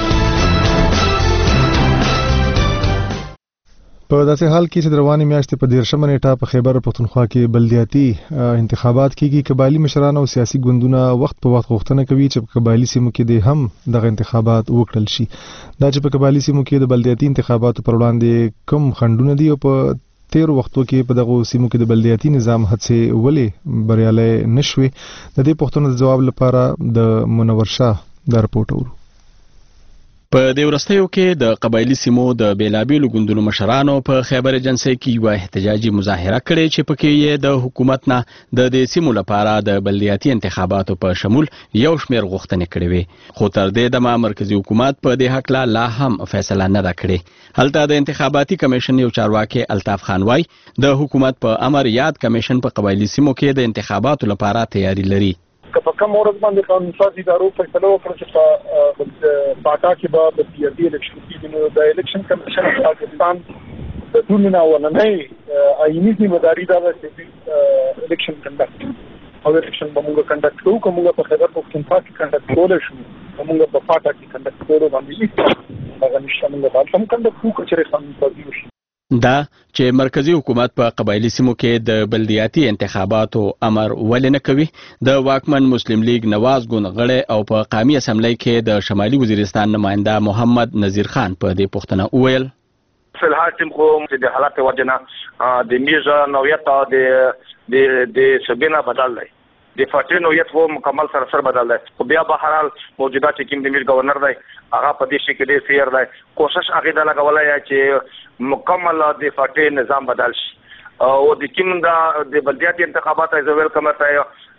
په داسې حال کې چې د روانې میاشتې په 13مه نیټه په خیبر پښتونخوا کې بلدیاتي انتخابات کېږي، قبایلي مشران او سیاسي ګوندونه وخت په وخت غوښتنه کوي چې په قبایلي سیمو کې د هم دغه انتخابات وکړل شي. دا چې په قبایلي سیمو کې د بلدیاتي انتخاباتو پر وړاندې کوم خنډونه دي او په تیر وختو کې په دغه سیمو کې د بلدیاتي نظام هڅې ولې بریالي نشوي، د دې پوښتنو د جواب لپاره د منور شاه د رپورټ اورو. په دې ورستیو کې د قبایلی سیمو د بیلابیلو ګوندونو مشرانو په خیبر ایجنسی کې یو احتجاجي مظاهره کړې چې پکې یې د حکومت نه د دې سیمو لپاره د بلدیاتي انتخاباتو په شمول یو شمېر غوښتنې کړې وې، خو تر دې دمه مرکزی حکومت په دې حق لا هم فیصله نه ده کړې. هلته د انتخاباتي کمیشن یو چارواکي الطاف خان وای د حکومت په امر یاد کمیشن په قبایلی سیمو کې د انتخاباتو لپاره تیاری لري. په کوم ورځ باندې قانون سازي ادارو فیصله وکړه چې په پاکا کې به د پیډي الیکشن کې نو د الیکشن کمیشن پاکستان د ټولنه ولنۍ آئینی ذمہداري دا ده چې الیکشن کنډکټ او الیکشن به موږ کنډکټ کوو، کومه په خیبر پښتونخوا کې کنډکټ کول شو، موږ په پاکا کې کنډکټ کول باندې هغه نشته، موږ به هم کنډکټ کوو چې قانون سازي وشي. دا چې مرکزی حکومت په قبایلی سیمو کې د بلدیاتي انتخاباتو امر ولې نه کوي، د واکمن مسلم لیگ نواز ګوند غړی او په قومي اسمبلی کې د شمالي وزیرستان نماینده محمد نذیر خان په دې پوښتنه وویل فلحال ټیم خو د حالات وجنه د میزه نوعیت د سبینا بدل دی، د فاټین نوعیت خو مکمل سره بدل دی، خو بیا به هر حال موجوده چې کوم د میر گورنر دی هغه په دې شي کې ډېر فیر دی، کوشش هغه د لګولای چې مکمل د فاټین نظام بدل شي او د کوم د بلدیاتي انتخابات از ویلکم ته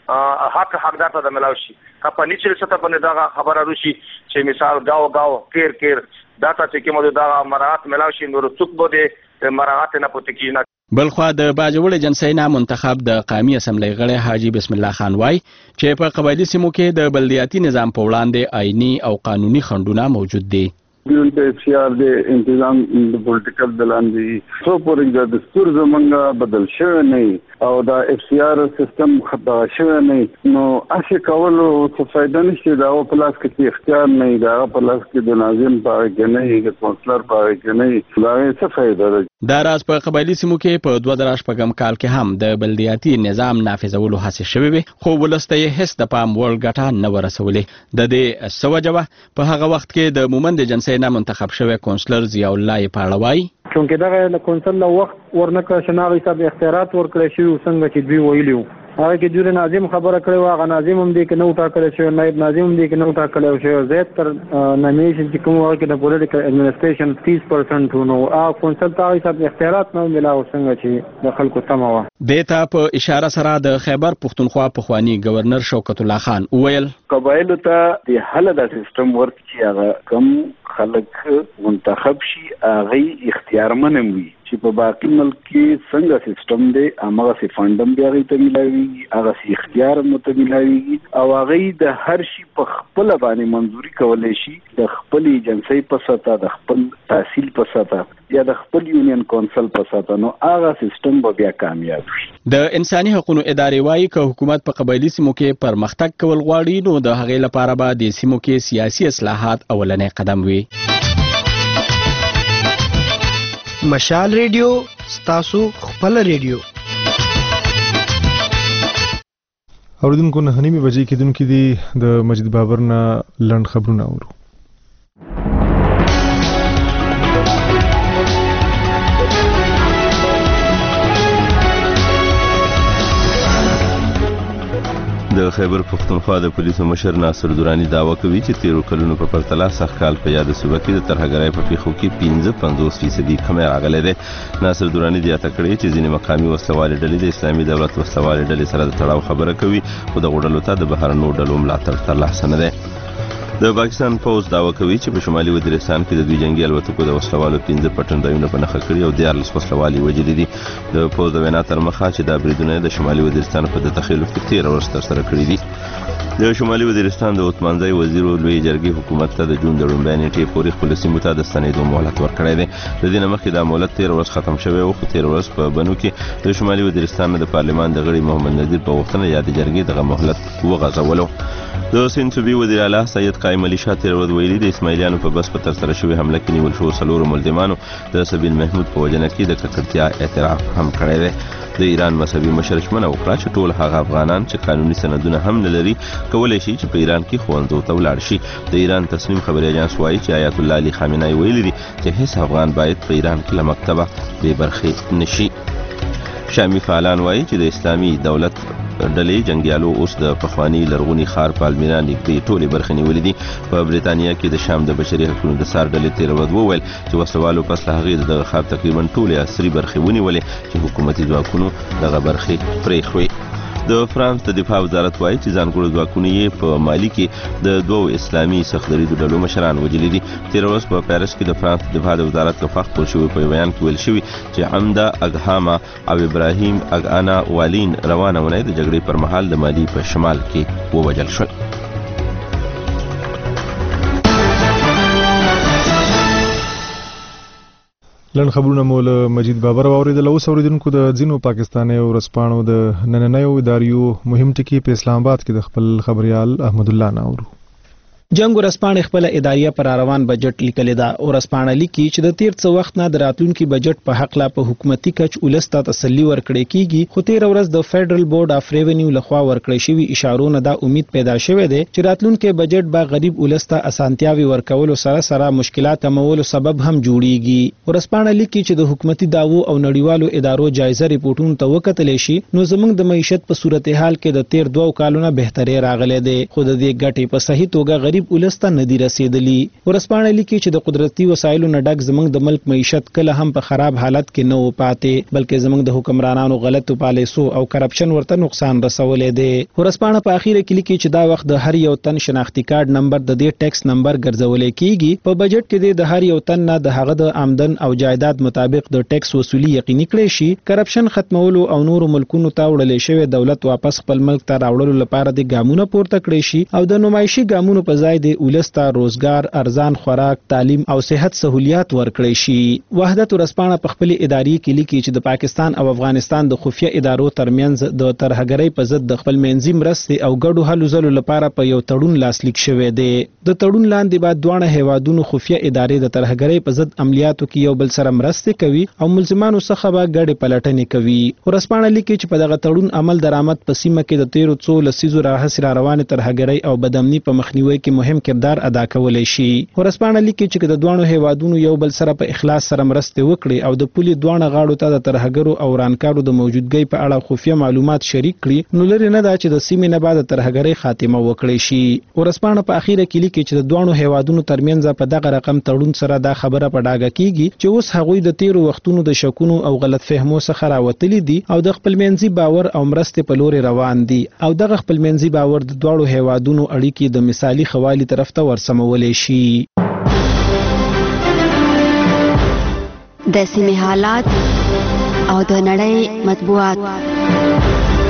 حقدار ته ملاوي شي. په نیچه سطح باندې دا خبره روشي چې مثال گاو کیر داتا چې کومه دا مراعات ملاوي شي نور څوک به مراعات نه پوت کیږي. بلخوا د باجوړ جنسي نه منتخب د قومي اسمبلی غړی حاجی بسم الله خان وای چې په قبایلی سیمو کې د بلدیاتي نظام په وړاندې آئینی او قانوني خنډونه موجود دي. بیل د اف سی آر د انتظام د پولیټیکل دلاندې څو پورې د دستور زمونږه بدل شوی نه او دا اف سی آر سیستم خطا شوی نه، نو اسی کولو څه فائدہ نشته، دا په لاس کې اختیار نه، دا په لاس کې د ناظم پاره کې نه، د کونسلر پاره کې نه، دا څه فائدہ ده. دا راز په قبایلی سیمو کې په 2018 کال کې هم د بلدیاتي نظام نافذولو هڅې شوې وې، خو ولسته یې هیڅ د پام وړ ګټه نه ورسولې. د دې سوجوه په هغه وخت کې د مومند جنسي نه منتخب شوی کونسلر ضیاء الله پاړوای چونکه دغه کونسل له وخت ورنکه شناغي صاحب اختیارات ورکړی شي څنګه چې دوی ویلیو هغه کې جوړ ناظم خبره کړې و، هغه ناظم هم دې کې نو ټاکل شو، نائب ناظم هم دې کې نو ټاکل شو، زیات تر نامیشن چې کوم وخت د پولیټیکل ایڈمنسټریشن 30% نو کونسل ته صاحب اختیارات نه ملاو څنګه چې د خلکو تمه و. دیتا په اشاره سره د خیبر پښتونخوا پخوانی گورنر شوکت الله خان وویل قبایلو ته د حل د سیستم ورکړي هغه کم خلک منتخب شي هغه اختیارمن وي چې په باقي ملک کې څنګه سیستم دی هغه سي فاندم بیا غي ته ملایوي، هغه سي اختیار متملایوي او هغه د هر شي په خپل باندې منځوري کولای شي، د خپل ایجنسی په ساته، د خپل تحصیل په ساته یا د خپل یونین کونسل په ساته، نو هغه سیستم به بیا کامیاب شي. د انساني حقوقو ادارې وايي چې حکومت په قبایلی سیمو کې پرمختګ کول غواړي نو د هغې لپاره به د سیمو کې سیاسي اصلاحات اولنې قدم وي. مشال ریډیو ستاسو خپل ریډیو. اوریدونکو 9:30 بجې کېدونکې دي د مجید بابر نه لنډ خبرونه اورو. د خیبر پښتونخوا د پولیسو مشر ناصر درانی دعوا کوي چې تیرو کلونو په پرتله سږ کال په یاد صوبه کې د ترهګرۍ په پیښو کې 55% کمی راغلی دی. ناصر درانی زیاته کړې چې ځینې مقامي وسلوالې ډلې د اسلامي دولت وسلوالې ډلې سره د تړاو خبره کوي خو دغو ډلو ته د بهرنیو ډلو ملاتړ ترلاسه نه دی. د پاکستان پوز دعوا کوي چې په شمالي وزیرستان کې د دوی جنگي الوتکو د وسلوالو 15 پټنځایونه په نښه کړي او 14 وسلوالي وژلي دي. د پوز د وینا تر مخه چې دا بریدونه د شمالي وزیرستان په د تخیلف کې 13 ورځې ترسره کړي دي. د شمالي وزیرستان د عثمانزی وزیر لوی جرګې حکومت ته د جون د لومړۍ نیټې پورې خپل سیمو ته د ستنېدو مهلت ورکړی دی. د دې نه مخکې دا مهلت 13 ورځې ختم شوی و خو 13 ورځې په بنو کې د شمالي وزیرستان د پارلمان د غړي محمد نذیر په غوښتنه یا د جرګې دغه مهلت وغځولو. د سند صوبې وزیر اعلی سید قائم علي شاه 13 ورځې ویلي د اسماعیلیانو په بس په ترسره شوې حمله کې نیول شوو 4 ملزمانو د سبیل محمود په وژنه کې د ککړتیا اعتراف هم کړی دی. د ایران مذهبي مشر ژمنه وکړه چې ټول هغه افغانان چې قانوني سندونه هم نه لري کولی شي چې په ایران کې ښوونځیو ته ولاړ شي. د ایران تصنیم خبري اژانس وایي چې آیت الله علي خامنه‌ای ویلي دي چې هیڅ افغان باید په ایران کې له مکتبه بې برخې نشي. شامي فعالان وایي چې د اسلامي دولت ډلې جنگیالو اوس د پخوانی لرغونی ښار پالمیرا نږدې ټولې برخې نیولې دي. په بریتانیا کې د شام د بشري حقوقو د سار ډلې 13 ورځې وویل چې وسلوالو پس له هغې د دغه ښار تقریبا ټولې عصري برخې ونیولې چې حکومتي ځواکونو دغه برخې پرېښوې. د فرانس د دفاع وزارت وایي چې ځانګړو ځواکونو یې په مالي کې د 2 اسلامي سختدریدو ډلو مشران وژلي دي. 13 ورځې په پاریس کې د فرانس د دفاع د وزارت لخوا خپور شوي په بیان کې ویل شوي چې عمده اګهاما او ابراهیم اګانا والین روانه اونۍ د جګړې پر مهال د مالي په شمال کې ووژل شول. لن خبرونه مول مجید بابر اوریدل او اوریدونکو د ځینو پاکستاني ورسپانو د نننیو اداریو مهم ټکی په اسلام آباد کې د خپل خبريال احمد الله ناورو. جنگ ورسپانې خپل اداریه پر روان بجټ لیکل دا ورسپانې لیکي چې د تیر څو وخت نه د راتلونکي بجټ په حق لا په حکومتي کچ ولسته تسلی ورکړې کیږي خو 13 ورځ د فدرل بورډ اف ریونیو لخوا ورکړې شوی اشارو نه دا امید پیدا شوه دی چې راتلونکي بجټ به غریب ولسته اسانتیاوي ورکولو سره سره مشکلات کمولو سبب هم جوړیږي. ورسپانې لیکي چې د حکومتي داوو او نړیوالو ادارو جایزه ریپورتونو ته وکتل شي نو زموږ د معیشت په صورتحال کې د تیر 2 کالونو بهتري راغله دی خو د دې ګټې په صحیح توګه ولسته ندی رسیدلی. ورسپانې لیکي چې د قدرتي وسایلو نه ډک زموږ د ملک معیشت کله هم په خراب حالت کې نه و پاتې بلکې زموږ د حکمرانانو غلطو پالیسو او کرپشن ورته نقصان رسولې دی. ورسپانې په اخیره کې لیکي چې دا وخت د هر یو تن شناختی کارت نمبر د دې ټیکس نمبر ګرځولې کیږي. په بجټ کې د هر یو تن نه د هغه د آمدن او جایداد مطابق د ټیکس وصولي یقیني کړي شي. کرپشن ختمولو او نورو ملکونو ته وړلې شوی دولت واپس خپل ملک ته راوړلو لپاره د ګامونو پورته کړي شي او د نمایشي ګامونو په ځای د ولسته روزګار ارزان خوراک تعلیم او صحت سہولیات ورکړي شي. وحدت ورسپانې په خپل اداري کې لیکي چې د پاکستان او افغانستان د خفیه ادارو ترمنځ د ترهګرۍ په ضد د خپل منځي مرستې او ګډو هلو ځلو لپاره په یو تړون لاسلیک شوی دی. د تړون لاندې بعد دوه هیوادونو خفیه ادارې د ترهګرۍ په ضد عملیاتو کې یو بل سره مرستې کوي او ملزمانو څخه به ګډې پلټنې کوي. ورسپانې لیکي چې په دغه تړون عمل درآمد په سیمه کې د 13 څو لسیزو راهیسې روانې ترهګرۍ او بدامني په مخنیوي کې مهم کردار ادا کولای شي. ورسپانې لیکي چې د دوه هیوادونو یو بل سره په اخلاص سره مرستې وکړي او د پولي دوه غاړو ته د ترهګرو او رانکارو د موجودګۍ په اړه خفیه معلومات شریک کړي نو لري نه دا چې د سیمې نه بعد ترهګرۍ خاتمه وکړي شي. ورسپانې په اخیره کې لیکي چې د دوه هیوادونو ترمنځ په دغه رقم تړون سره دا خبره په ډاګه کیږي چې اوس هغوی د 13 وختونو د شکونو او غلط فهمو څخه راوتلي دي او د خپل منځي باور او مرستې په لوري روان دي او دغه خپل منځي باور د دوه هیوادونو اړیکې د مثالي خوالي طرف ته ورسمولې شي. د سیمې حالات او د نړۍ مطبوعات.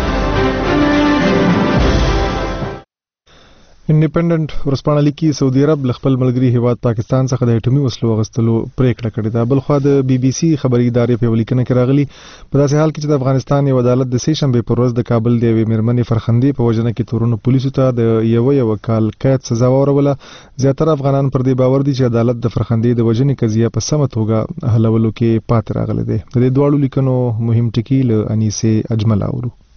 انډیپندنت ورسپانې لیکي سعودي عرب ل خپل ملګری هیواد پاکستان څخه د اټومي وسلو غستلو پریکړه کړې ده. بل خو د بي بي سي خبري ادارې په ولیکنه کې راغلي په داسې حال کې چې د افغانستان یو عدالت د سه شنبه پر ورځ د کابل د یوې میرمنې فرخندې په وجنه کې تورونو پولیسو ته د یو کال قید سزا وروله. زیاتره افغانان پر دې باور دي چې عدالت د فرخندې د وجنې قضیه په سمه توګه حلولو کې پاتې راغلی دی. د دې دواړو لیکنو مهم ټکي له انیسه اجمل اورو.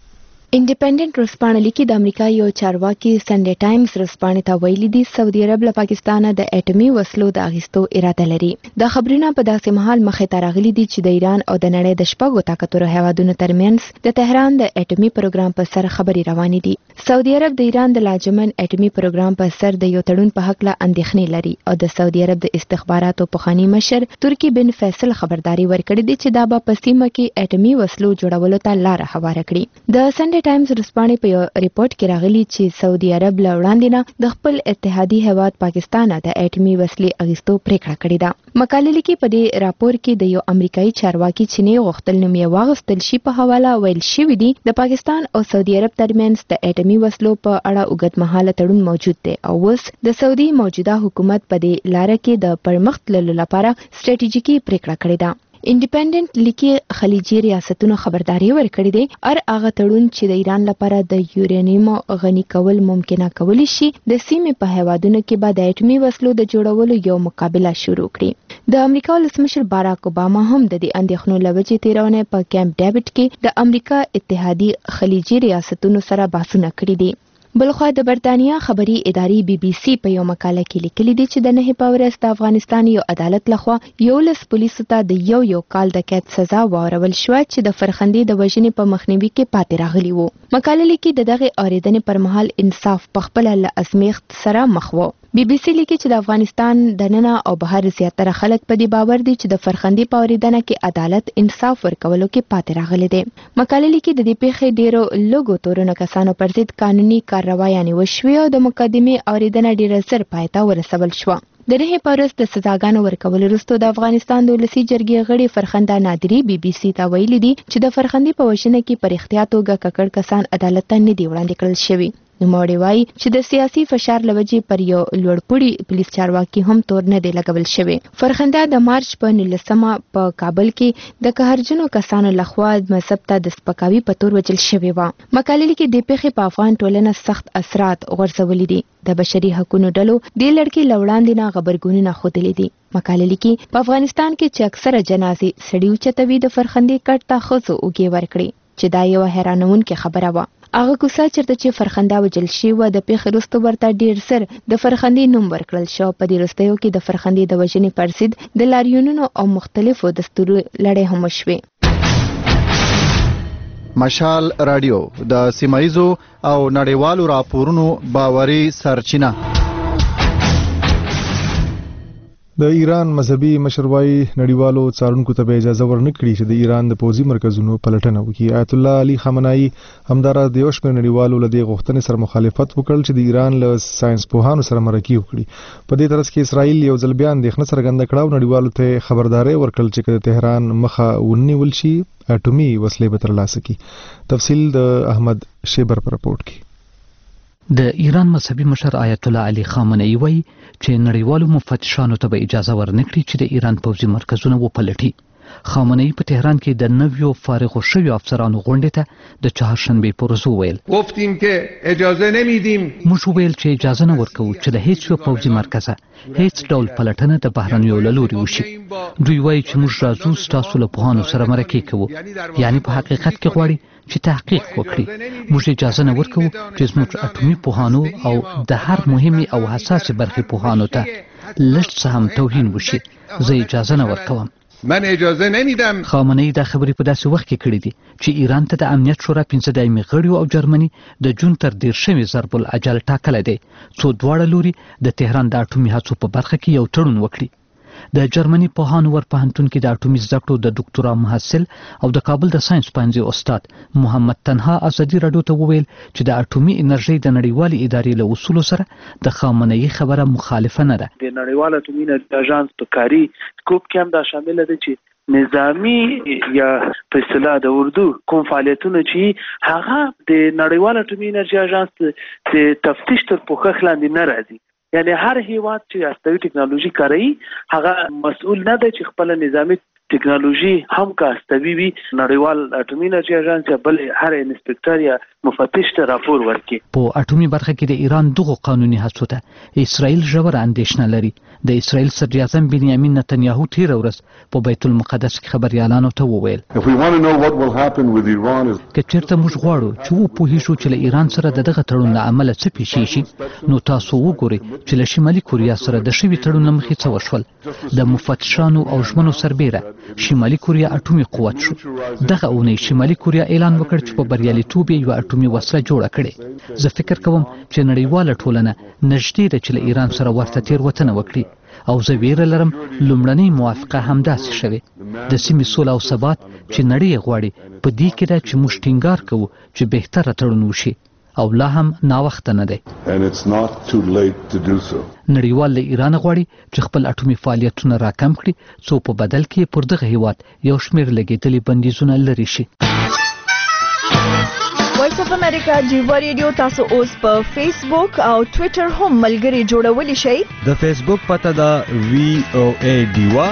انډیپندنت ورځپاڼه لیکي د امریکا یو چارواکي سنډے ټایمز ورځپاڼې ته ویلي دي سعودي عرب له پاکستانه د اټومي وسلو د اخیستو اراده لري. دا خبرونه په داسې مهال مخې ته راغلي دي چې د ایران او د نړۍ د شپږو طاقتورو هیوادونو ترمنځ د تهران د اټومي پروګرام په سر خبرې روانې دي. سعودي عرب د ایران د لاجمن اټومي پروګرام په سر د یو تړون په حق له اندېښنې لري او د سعودي عرب د استخباراتو پخوانی مشر ترکی بن فیصل خبرداري ورکړې ده چې دا به په سیمه کې اټومي وسلو جوړولو ته لار هواره کړي. د سنډے ټایمز ورځپاڼې په یو ریپورت کې راغلي چې سعودي عرب له وړاندې نه د خپل اتحادي هیواد پاکستان د اټومي وسلې اخیستو پریکړه کړې ده. مقاله لیکي په دې راپور کې د یو امریکایي چارواکي چې نه غوښتل نوم یې واغوستل شي په حواله ویل شوی دی د پاکستان او سعودي عرب ترمنځ د اټومي وسلو په اړه اوږدمهاله تړون موجود دی او اوس د سعودي موجوده حکومت په دې لاره کې د پرمخ تللو لپاره ستراتیژیکي پریکړه کړې ده. انډیپندنت لیکي خلیجي ریاستونو خبرداري ورکړې ده هغه تړون چې د ایران لپاره د یورانیم غني کول ممکنه کولی شي د سیمې په هیوادونو کې به د اټومي وسلو د جوړولو یو مقابله شروع کړي. د امریکا ولسمشر باراک اوباما هم د دې اندېښنو له وجې تیرونه په کیمپ ډیوډ کې د امریکا اتحادي خلیجي ریاستونو سره بحثونه کړي دي. بلخوا د برتانیا خبري ادارې بي بي سي په یو مقاله کې لیکلي دي چې د 9 په ورځ د افغانستان یو عدالت لخوا 11 پولیسو ته د یو کال د قید سزا واورول شو چې د فرخندې د وژنې په مخنیوي کې پاتې راغلي وو. مقاله لیکي د دغه اوریدنې پر مهال انصاف په خپل له ازمیښت سره مخ وو. بي بي سي لیکي چې د افغانستان د ننه او بهر زیاتره خلک په دې باور دي چې د فرخندې په اوریدنه کې عدالت انصاف ورکولو کې پاتې راغلي دي. مقاله لیکي د دې پیښې ډیرو لږو تورونو کسانو پر ضد قانوني کاروایي وشوي او د مقدمې اوریدنه ډیره زر پای ته ورسول شو. د 9 په ورځ د سزاګانو ورکول وروسته د افغانستان د ولسی جرګې غړي فرخنده نادری بي بي سي ته ویلي دي چې د فرخندې په وژنه کې پر احتیاط توګه ککړ کسان عدالت ته نه دی وړاندې کړل شوی. نوموړي وایي چې د سیاسي فشار لوجې پر یو لوړپوړي پولیس چارواکي هم تور نه دی لګول شوی. فرخنده د مارچ په 19 په کابل کې د قهرجنو کسانو لخوا مذهب ته د سپکاوي په تور وجل شوی و. مقاله لیکي د پیښې په افغان ټولنه سخت اثرات غورځولي دي. د بشري حقوقو ډلو د لړکی لوړاندې نه خبرګونونه خوتلي دي. مقاله لیکي په افغانستان کې چې اکثره جنازې سړي اوچتوي د فرخندې کټ ته خزو اوږې ورکړي چې دا یو حیرانونکې خبره وه. هغه کوڅه چرته چې فرخنده وجل شي و د پیښې وروسته ورته ډیر سر د فرخندې نوم ورکړل شو. په دې وروستیو کې د فرخندې د وژنې پر ضد د لاریونونو او مختلفو دستورو لړۍ هم وشوې. مشال رادیو د سیمایزو او نړیوالو راپورونو باوري سرچینه. د ایران مذهبي مشروعي نړیوالو څارونکو ته اجازه ورنکړي چې د ایران د پوځي مرکزونو پلټنه وکړي. آیت الله علي خامنه‌ای همدارس د یو شمېر نړیوالو له دې غوښتنې سره مخالفت وکړ چې د ایران له ساينس پوهانو سره مرکه وکړي. په دې ترڅ کې اسرائیل یو ځل بیا اندېښنه څرګنده کړه او نړیوالو ته خبرداري ورکړل چې د تهران مخه ونیول شي اټومي وسلې به ترلاسه کړي. تفصیل د احمد شیبر پر رپورت کې. د ایران مذهبي مشر آیت الله علي خامنه‌ای وایي چې نړیوالو مفتشانو ته به اجازه ورنکړي چې د ایران پوځي مرکزونه وپلټي. خامنه‌ای په تهران کې د نویو فارغ الشویو افسرانو غونډې ته د چهارشنبه په ورځ وویل گفتیم که اجازه نمیدیم. موږ ویل چې اجازه نه ورکوو چې د هیڅ یو پوځي مرکزه هیڅ ډول پلټنه د بهرنیو له لوري وشي. دوی وایي چې موږ راځو ستاسو له پوهانو سره مرکه کوو، یعنی په حقیقت کې غواړي چې تحقیق وکړي. موږ اجازه نه ورکوو چې زموږ اټومي پوهانو او د هر مهمي او حساسه برخې پوهانو ته لږ څه هم توهین وشي. زه اجازه نه ورکوم. من اجازه نمیدم. خامنه‌ای دا خبرې په داسې وخت کې کړې دي چې ایران ته د امنیت شورا 15 دایمي غړي او جرمني د جون تر 13 ضرب العجل ټاکلی دی څو دواړه لوري د تهران د اټومي هڅو په برخه کې یو تړون وکړي. د جرمني پوهانو ور پوهنتون کې د اټومي زده کړو د ډاکټورا محصل او د کابل د ساينس پوهنځي استاد محمد تنها ازادي رادیو ته وویل چې د اټومي انرژي د نړیوالې ادارې له اصولو سره د خامنه‌ای خبره مخالفه نه ده. د نړیوال اټومي انرژي اژانس په کاری سکوپ کې هم دا شامل دي چې نظامی یا په اصطلاح د اردو کوم فعالیتونه چې هغه د نړیوال اټومي انرژي اژانس د تفتیش تر پوښښ لاندې نه راځي. یعنی هر هیواد چې استوي ټکنالوژي کوي هغه مسؤل نه دی چې خپل نظامی ټکنالوژي هم کا استوي وي. نړیوال اټومي انرژي اژانس بل هر انسپکټر یا مفتش ته راپور ورکړي. په اټومي برخه کې د ایران دغه قانوني هڅو ته اسرائیل ژوره اندېښنه لري. د اسرائیل صدر اعظم بنیامین نتنیاهو تیر ورځ په بیت المقدس کې خبريالانو ته وویل که چېرته موږ غواړو چې وپوهیږو چې له ایران سره دغه تړون له امله څه پیښ شي، نو تاسو وګورئ چې له شمالي کوریا سره د شوي تړون له مخې څه وشول. د مفتشانو او ژمنو سربیره شمالي کوریا اټومي قوت شو. دغه اونۍ شمالي کوریا اعلان وکړ چې په بریالیتوب یې یوه اټومي وسله جوړه کړې. زه فکر کوم چې نړیواله ټولنه نږدې ده چې له ایران سره ورته تېروتنه وکړي، او زه ویره لرم لومړنۍ موافقه همداسې شوې. د سیمې سوله او ثبات چې نړۍ غواړي په دې کې ده چې موږ ټینګار کوو چې بهتره تړون وشي، او لا هم ناوخته نه دی. نړیوال له ایران غواړي چې خپل اټومي فعالیتونه راکم کړي، څو په بدل کې پر دغه هیواد یو شمېر لګېدلي بندیزونه لرې شي. وایس اف امریکا جیوا ریډیو تاسو اوس په فیسبوک او ټوئیټر هم ملګري جوړولی شئ. د فیسبوک پته ده VOA ډیوا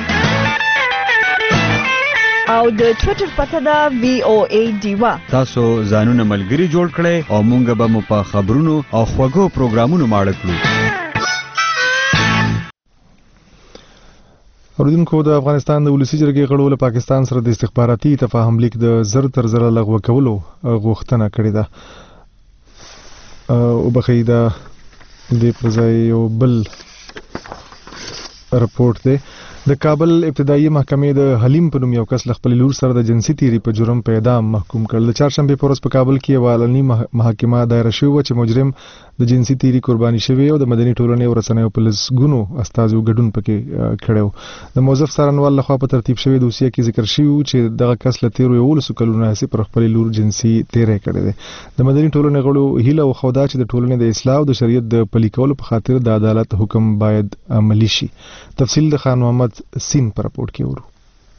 او د ټوئیټر پته ده VOA ډیوا. تاسو ځانونه ملګري جوړ کړئ او مونږ به مو په خبرونو او خوږو پروګرامونو ماړه کړو. اوریدونکو، د افغانستان د ولسی جرګې غړو له پاکستان سره د استخباراتي تفاهم لیک د زر تر زره لغوه کولو غوښتنه کړې ده. او بخې دا د پرځای یو بل رپورټ دی. د کابل ابتدایي محکمې د حلیم په نوم یو کس له خپل لور سره د جنسي تیری په جرم په اعدام محکوم کړل. د چهارشنبه په ورځ په کابل کې یو علني محاکمه دایره شوې چې مجرم د جنسي تیری قرباني شوی او د مدني ټولنې او رسنیو په لسګونو استازو ګډون پکې کړو. د موظف څارنوال لخوا په ترتیب شوی دوسیه کې ذکر شوی چې دغه کس له 13 کلونو راهیسې پر خپل لور جنسي تیری کړی دی. د مدني ټولنې غړو هیله وښوده چې د ټولنې د اصلاح او د شریعت د پلي کولو په خاطر د عدالت حکم باید عملی شي. تفصیل د خان محمد سین پر رپورټ کې ورو.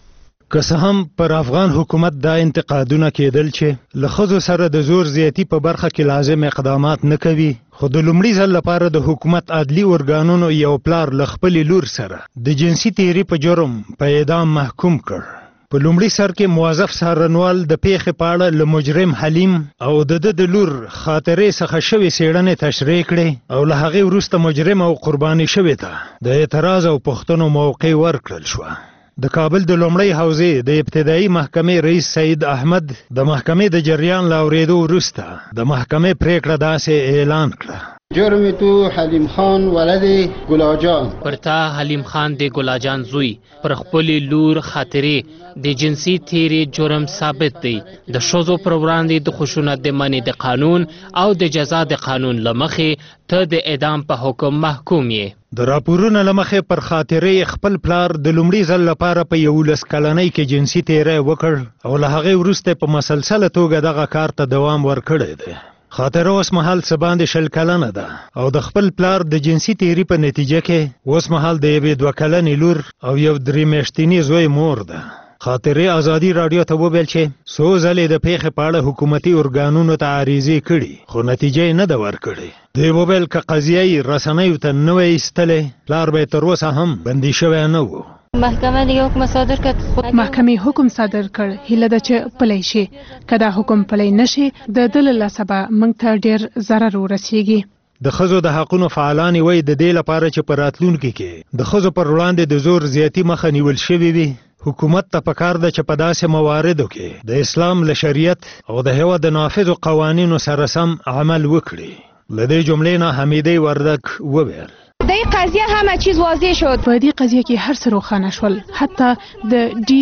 که څه هم پر افغان حکومت دا انتقادونه کېدل چې له ښځو سره د زور زیاتی په برخه کې لازم اقدامات نه کوي، خو د لومړي ځل لپاره د حکومت عدلي ارګانونو یو پلار له خپلې لور سره د جنسي تیری په جرم په اعدام محکوم کړ. په لومړي سر کې موظف څارنوال د پیښې په اړه له مجرم حلیم او د لور خاطرې څخه شوې څېړنې تشریح کړې او له هغې وروسته مجرم او قرباني شوې ته د اعتراض او پوښتنو موقع ورکړل شوه. د کابل د لومړۍ حوزې د ابتدایي محکمې رئیس سید احمد د محکمې د جریان له اورېدو وروسته د محکمې پریکړه داسې اعلان کړه: جرم تو حلیم خان ولد ګلاجان پر تا حلیم خان د ګلاجان زوی پر خپل لور خاطرې د جنسي تیری جرم ثابت دی. د ښځو پر وړاندې د خشونت د منع د قانون او د جزا د قانون لمخې ته د اعدام په حکم محکوم یې. د راپورونو لمخې پر خاطرې خپل پلار د لومړي ځل لپاره په 11 کلنۍ کې جنسي تیری وکړ او له هغې وروسته په مسلسله توګه دغه کار ته دوام ورکړی دی. خاطره اوس مهال څه باندې 20 کلنه ده او د خپل پلار د جنسي تیری په نتیجه کې اوس مهال د یوې 2 کلنې لور او یو 3 میاشتني زوی مور ده. خاطرې ازادي رادیو ته وویل چې څو ځلې د پیښې په اړه حکومتي ارګانونو ته عریضې کړي خو نتیجه یې نه ده ورکړې. دوی وویل که قضیه یې رسنیو ته نه وای ایستلې، پلار به تر اوسه هم بندي شوی نه و. محکمه دیگه حکم صادر کړ. محکمې حکم صادر کړ. هیله ده چې پلی شي. که دا حکم پلی نشي د دل له سبا موږ ته ډیر ضرر ورسیږي. د ښځو د حقونو فعالان وایي د دې لپاره چې په راتلونکي کې د ښځو پر وړاندې د زور زیاتی مخه نیول شوې وي، حکومت ته پکار ده چې په داسې مواردو کې د اسلام له شریعت او د هیواد د نافذو قوانینو سره سم عمل وکړي. له دې جملې نه حمیدې وردک وویل: د قضیه همه چیز واضح شد. په دې قضیه کې هر څه روښانه شول. حتی د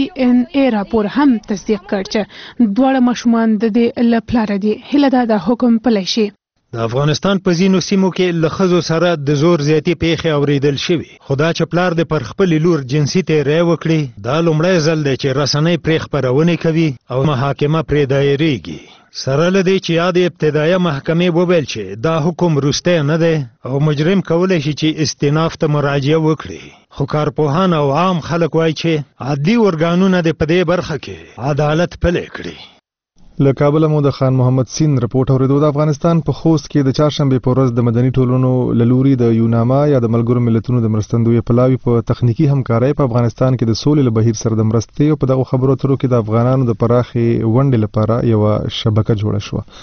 DNA راپور هم تصدیق کړ چې دواړه ماشومان د دې له پلاره دي. هیله ده د حکم پلی شي. د افغانستان په ځینو سیمو کې له ښځو سره د زور زیاتي پیښې اورېدل شوي، خو دا چې پلار د پر خپلې لور جنسي تیری وکړي دا لومړی ځل دی چې رسنۍ پرې خپرونې کوي او محاکمه پرې دایریږي. سره له دې چې یاد ابتدایه محکمې وویل چې دا حکم وروستی نه دی او مجرم کولی شي چې استیناف ته مراجعه وکړي، خو کارپوهان او عام خلک وایي چې عدلي ارګانونه د په دې برخه کې عدالت پلی کړي. له کابل مو د خان محمد سین رپورټ اوریدو. د افغانستان په خوست کې د چهارشنبه په ورځ د مدني ټولنو لوري د یوناما یا د ملګرو ملتونو د مرستندوی پلاوی په تخنیکی همکارۍ په افغانستان کې د سولې له بهیر سره د مرستې او په دغه خبرو اترو کې د افغانانو د پراخي ونډې لپاره یو شبکه جوړه شوه.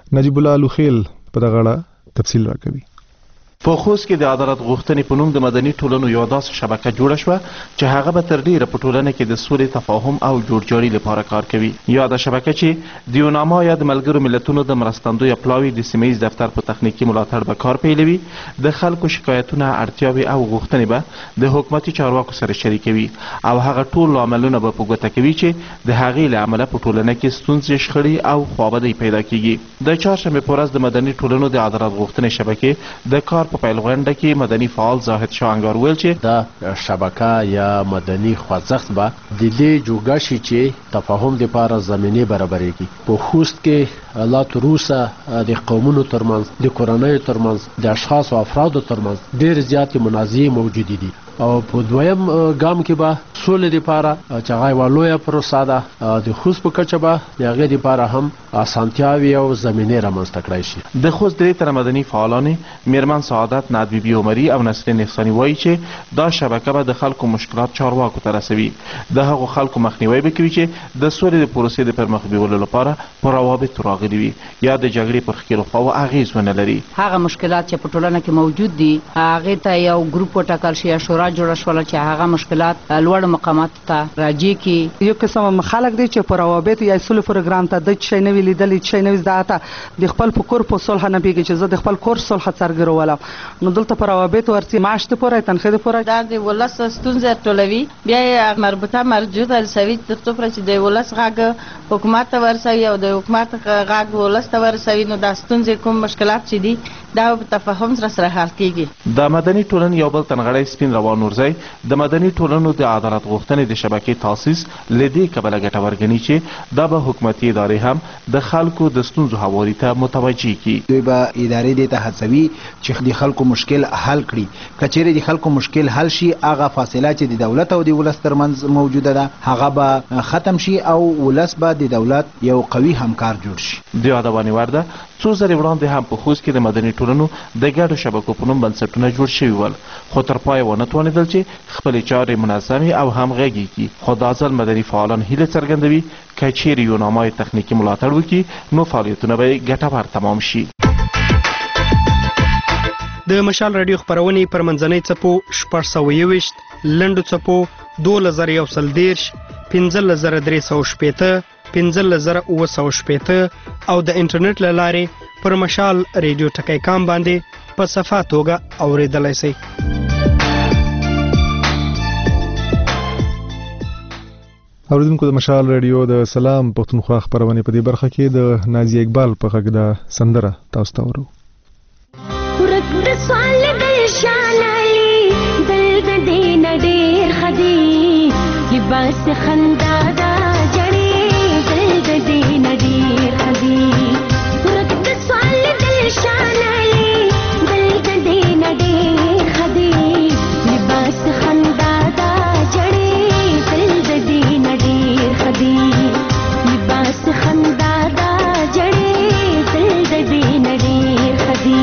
نجیب الله لوخیل په دغه اړه تفصیل راکوي. په خوست کې د عدالت غوښتنې په نوم د مدني ټولنو یو داسې شبکه جوړه شوه چې هغه به تر ډیره په ټولنه کې د سولې تفاهم او جوړجاړي لپاره کار کوي. یاده شبکه چې د یوناما یا د ملګرو ملتونو د مرستندوی پلاوي د سیمهیز دفتر په تخنیکي ملاتړ به کار پیلوي. د خلکو شکایتونه، اړتیاوې او غوښتنې به د حکومتي چارواکو سره شریکوي او هغه ټول عملونه به په ګوته کوي چې د هغې له امله په ټولنه کې ستونزې، شخړې او خوابدۍ پیدا کیږي. د چهارشنبې په ورځ د مدني ټولنو د عدالت غوښتنې شبکې د کار په پیل غونډه کې مدني فعال زاهد شاه انګار ویل چې دا شبکه یا مدني خوځښت به د دې جوړه شي چې تفاهم لپاره زمینه برابرېږي. په خوست کې لا تر اوسه د قومونو ترمنځ، د کورنیو ترمنځ، د اشخاص او افرادو ترمنځ ډېر زیاتې منازعې موجودې دي او په دویم ګام کې به سولې لپاره چې هغه یوه لویه پروسه ده د خوست په کچه به د هغې لپاره هم اسانتیاوې او زمینې رامنځته کړی شي. د خوست درې تنه مدني فعالانې میرمن سعادت، نعت بیبي عمري او نسرین احساني وایي چې دا شبکه به د خلکو مشکلات چارواکو ته رسوي. د هغو خلکو مخنیوی به کوي چې د سولې د پروسې د پرمخ بیولو لپاره په روابطو راغلي وي یا د جګړې پر ښکېلو خواوو اغېز ونه لري. هغه مشکلات چې په ټولنه کې موجود دي هغې ته یو ګروپ وټاکل شي یا شورا جوړه شوله چې هغه مشکلات لوړ مقاماتو ته راجع کړي. یو قسم خلک دی چې په روابطو یا سولې پروګرام ته د شي نه وی لیدلی، شي نه وی زده ته د خپل کور په صلح نه پیږي چې زه د خپل کور صلح څرګرولم. نو دلته په روابطو ورته معاش ته پوره تنخواه ته پوره دا د ولس ستونزې ټولوي، بیا یې مربوطه مرجوع رسوي تر څو چې د ولس غږ حکومت ته ورسوي او د حکومت غږ ولس ته ورسوي. نو دا ستونزې کوم مشکلات چې دي دا په تفاهم سره حل کیږي. د مدني ټولنې یو بل تنغړی سپین روان نورزی د مدني ټولنو د عدالت غوښتنې د شبکې تاسیس له دې کبله ګټور ګڼي چې دا به حکومتي ادارې هم د خلکو د ستونزو هواري ته متوجه کړي. دوی به ادارې دې ته هڅوي چې د خلکو مشکل حل کړي. که چیرې د خلکو مشکل حل شي، هغه فاصله چې د دولت او د ولس ترمنځ موجوده ده هغه به ختم شي او ولس به د دولت یو قوي همکار جوړ شي. د یادونې وړ ده څو ځلې وړاندې هم په خوست کې د مدني ټولنو د ګډو شبکو په نوم بنسټونه جوړ شوي ول، خو تر پایه ونه توانېدل چې خپلې چارې منظمې او همغږې کړي. خو دا ځل مدني فعالان هیله څرګندوي که چیرې یوناما یې تخنیکي ملاتړ وکړي نو فعالیتونه به یې ګټور تمام شي. د مشال رادیو خپرونې پر منځنۍ څپو 621 لنډو څپو 2130 15360 15360 او د انټرنیټ له لارې پر مشال ریډیو ټکی کام باندې په صفه توګه اوریدلای شئ. اوریدونکو د مشال ریډیو د سلام پښتونخوا خبرونه په دې برخه کې د نازیه اقبال په غږ د سندره تاسو ته ورو. ورک سوال د شان علی دل د دین ډیر خدي لباس خندا دا جړې دل د دین ډیر خدي. ورک سوال د شان علی دل د دین ډیر خدي لباس خندا دا جړې دل د دین ډیر خدي لباس خندا دا جړې دل د دین ډیر خدي.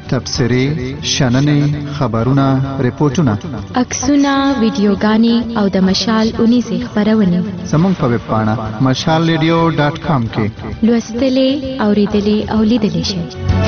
تبصرې شننې خبرونه ریپورتونه عکسونه ویډیوګانې او د مشال اونیزې خپرونې زموږ په ویب پاڼه mashalradio.com کې لوستلې اوریدلې او لیدلې شئ.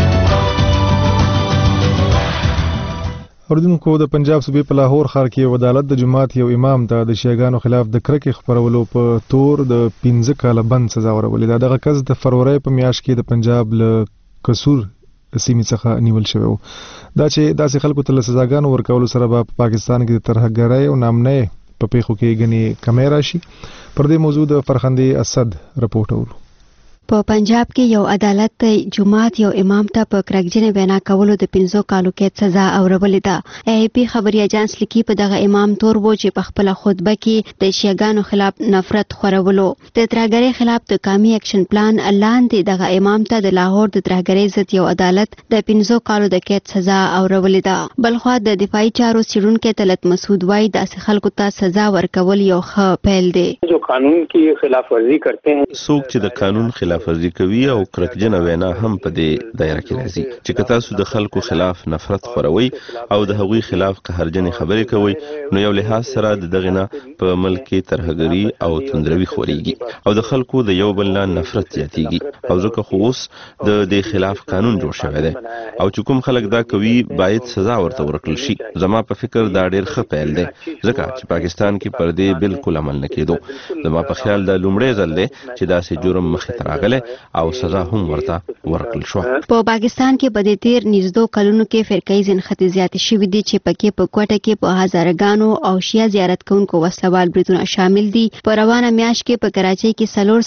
اوریدونکو د پنجاب صوبې په لاهور ښار کې یو عدالت د جماعت یو امام ته د شیعاګانو خلاف د کرکې خپرولو په تور د 15 کاله بند سزا ورولې. دغه کس د فروری په میاشت کې د پنجاب له قصور سیمې څخه نیول شوی و. دا چې داسې خلکو ته له سزاګانو ورکولو سره به په پاکستان کې د ترهګرۍ او نامنۍ په پیښو کې ګنې کمی راشي. پر دې موضوع د فرخندې اسد رپورټ اورو. په پنجاب کې یو عدالت جماعت یو امام ته په کرکجنې وینا کولو د 15 کالو قید سزا اورولې ده. AIP خبري اجانس لیکي په دغه امام تور وو چې په خپل خطبه کې د شیعاګانو خلاف نفرت خورولو. د ترهګرۍ خلاف د قومي اکشن پلان لاندې دغه امام ته د لاهور د ترهګرۍ ضد یو عدالت د 15 کالو د قید سزا اورولې ده. بلخوا د دفاعي چارو څیړونکو طلعت مسعود وایي داسې خلکو ته سزا ورکول یو ښه پیل دی. جو قانون کی خلاف ورزی کرتے ہیں څوک چې د قانون خلاف ورزي کوي او کرکجنه وینا هم په دې دایره کې راځي چې تاسو د خلکو خلاف نفرت خوروي او د هغوی خلاف قهرجنې خبرې کوي نو یو لحاظ سره دغه نه په ملک کې ترهګري او تندروي خوريږي او د خلکو د یو بل نه نفرت زیاتیږي او ځکه خو اوس د دې خلاف قانون جوړ شوی دی او چې کوم خلک دا کوي باید سزا ورته ورکړل شي. زما په فکر دا ډېر ښه پیل دی ځکه چې پاکستان کې پر دې بالکل عمل نه کېدو. زما په خیال دا لومړی ځل دی چې داسې جرم مخې ته راغلی او سزا هم ورته ورکړل شو. په پاکستان کې په دې تیر نږدې کلونو کې فرقې زنختی زیات شوې دي چې پکې په کوټه کې په هزارګانو او شیعه زیارت کوونکو وسلوال بریدونه شامل دي. په روانه میاشت کې په کراچۍ کې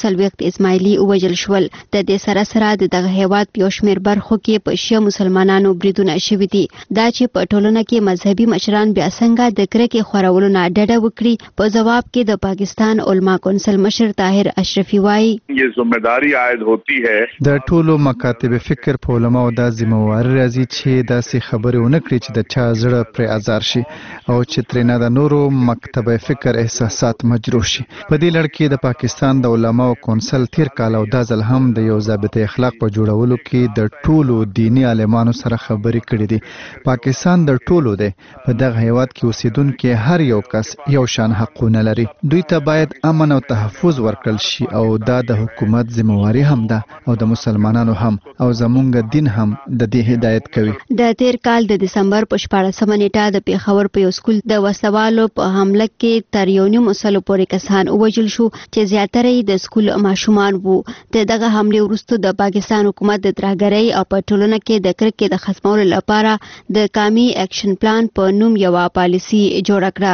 4 اسماعیلي ووژل شول. د دې سره سره دغه هیواد په شمیر برخو کې په شیعه مسلمانانو بریدونه شوې دي. دا چې په ټولنه کې مذهبي مشران بیا څنګه د کرکې خورولو نه ډډه وکړي. په جواب کې د پاکستان علما کونسل مشر طاهر اشرفي وایي یہ ذمہ داری عائد ہوتی ہے د ټولو مکاتب فکر په علماء د ذمہوار راځي چې داسې خبرې ونه کړي چې د چا زړه پر ازار شي او چې ترنه د نورو مکتب فکر احساسات مجروح شي. په دې لړ کې د پاکستان د علماء کونسل تیر کال او د ځل هم د یو ضابطه اخلاق په جوړولو کې د ټولو دینی عالمانو سره خبرې کړې دي. پاکستان د ټولو دی. په دغه هیواد کې اوسیدونکو هر یو کس یو شان حقونه لري. دوی ته باید امن او تحفظ ورکړل شي او دا د حکومت ذمہواری هم ده او د مسلمانانو هم او زمونږ دین هم د دې هدایت کوي. د تیر کال د دسمبر په 14 نیټه د پیښور په یو سکول د وسوالو په حمله کې تر یو نیم سلو پورې کسان وژل شو چې زیاتره یې د سکول ماشومان وو. دغه حمله وروسته د پاکستان حکومت د ترهګرۍ او په ټولنه کې د کرکې د ختمولو لپاره د قومي اکشن پلان په نوم یو پالیسي جوړ کړه.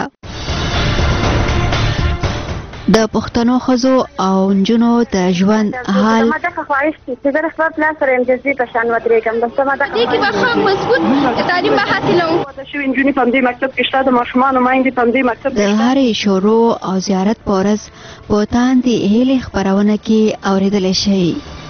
د پښتنو ښځو او نجونو د ژوند حال دې کې واخا مضبوط تعلیم به حاصلو شو انجونی په دې مکتب کې شته د ماشومان مایندې په دې مکتب د هرې شروع او زیارت پورز پوتان دی هلي خبرونه کې اوریدل شي.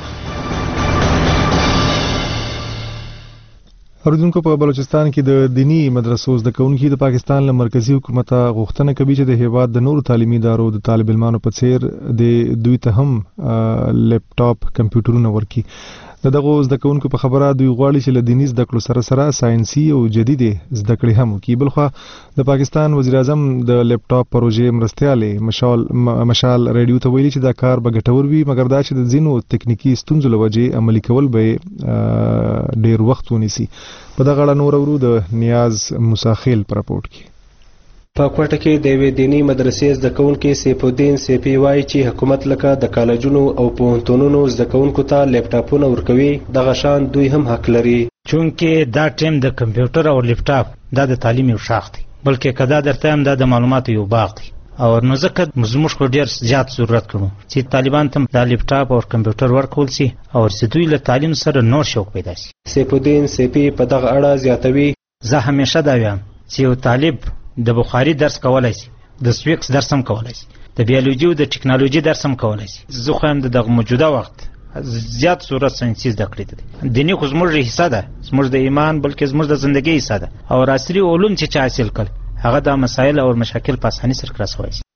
اوریدونکو په بلوچستان کې د دینی مدرسو زده کوونکي د پاکستان له مرکزی حکومت غوښتنه کوي چې د هیواد د نورو تعلیمي ادارو د طالب علمانو په څیر د دوی ته هم لیپټاپ کمپیوټرونه ورکړي. دغه زده کوونکو په خبره دوی غواړي چې له دیني زده کړو سره سره ساينسي او جديد زده کړې هم وکړي. بلخو د پاکستان وزیر اعظم د لیپټاپ پروژې مرستيالي مشال رادیو ته ویلي چې دا کار به ګټور وي مګر دا چې د ځینو تکنیکی ستونزو لوجې عملي کول به ډیر وخت ونیسي. په دغه اړه نور ورو د نیاز مساخیل پر راپورټ کې په کوټه کې د وی دینی مدرسې زده کوونکي سیف الدین سیپی وایي چې حکومت لکه د کالجونو او پوهنتونونو زده کوونکو ته لیپټاپونه ورکوي دغه شان دوی هم حق لري. چونکې دا ټیم د کمپیوټر او لیپټاپ دا د تعلیم یو شاخ دی بلکې کدا درته هم دا د معلوماتو یو باغ دی او نو ځکه موږ خو ډیر زیات ضرورت کوو چې طالبان ته د لیپټاپ او کمپیوټر ورکول شي او چې دوی له تعلیم سره نور شوق پیدا شي. سیف الدین سیپی په دغه اړه زیاتوي زه همیشه دا وایم چې یو طالب د بخاری درس کولای شي د سویکس درس هم کولای شي د بیولوژي او د ټکنالوژي درس هم کولای شي. زه خو هم د موجوده وخت زیات صورت ساينسي زده کړې دي. دیني خو زموږ حصہ ده زموږ د ایمان بلکې زموږ د ژوندۍ حصہ ده او عصري علوم چې حاصل کړ هغه د مسایل او مشاکل په اسانۍ سره خلاصوي.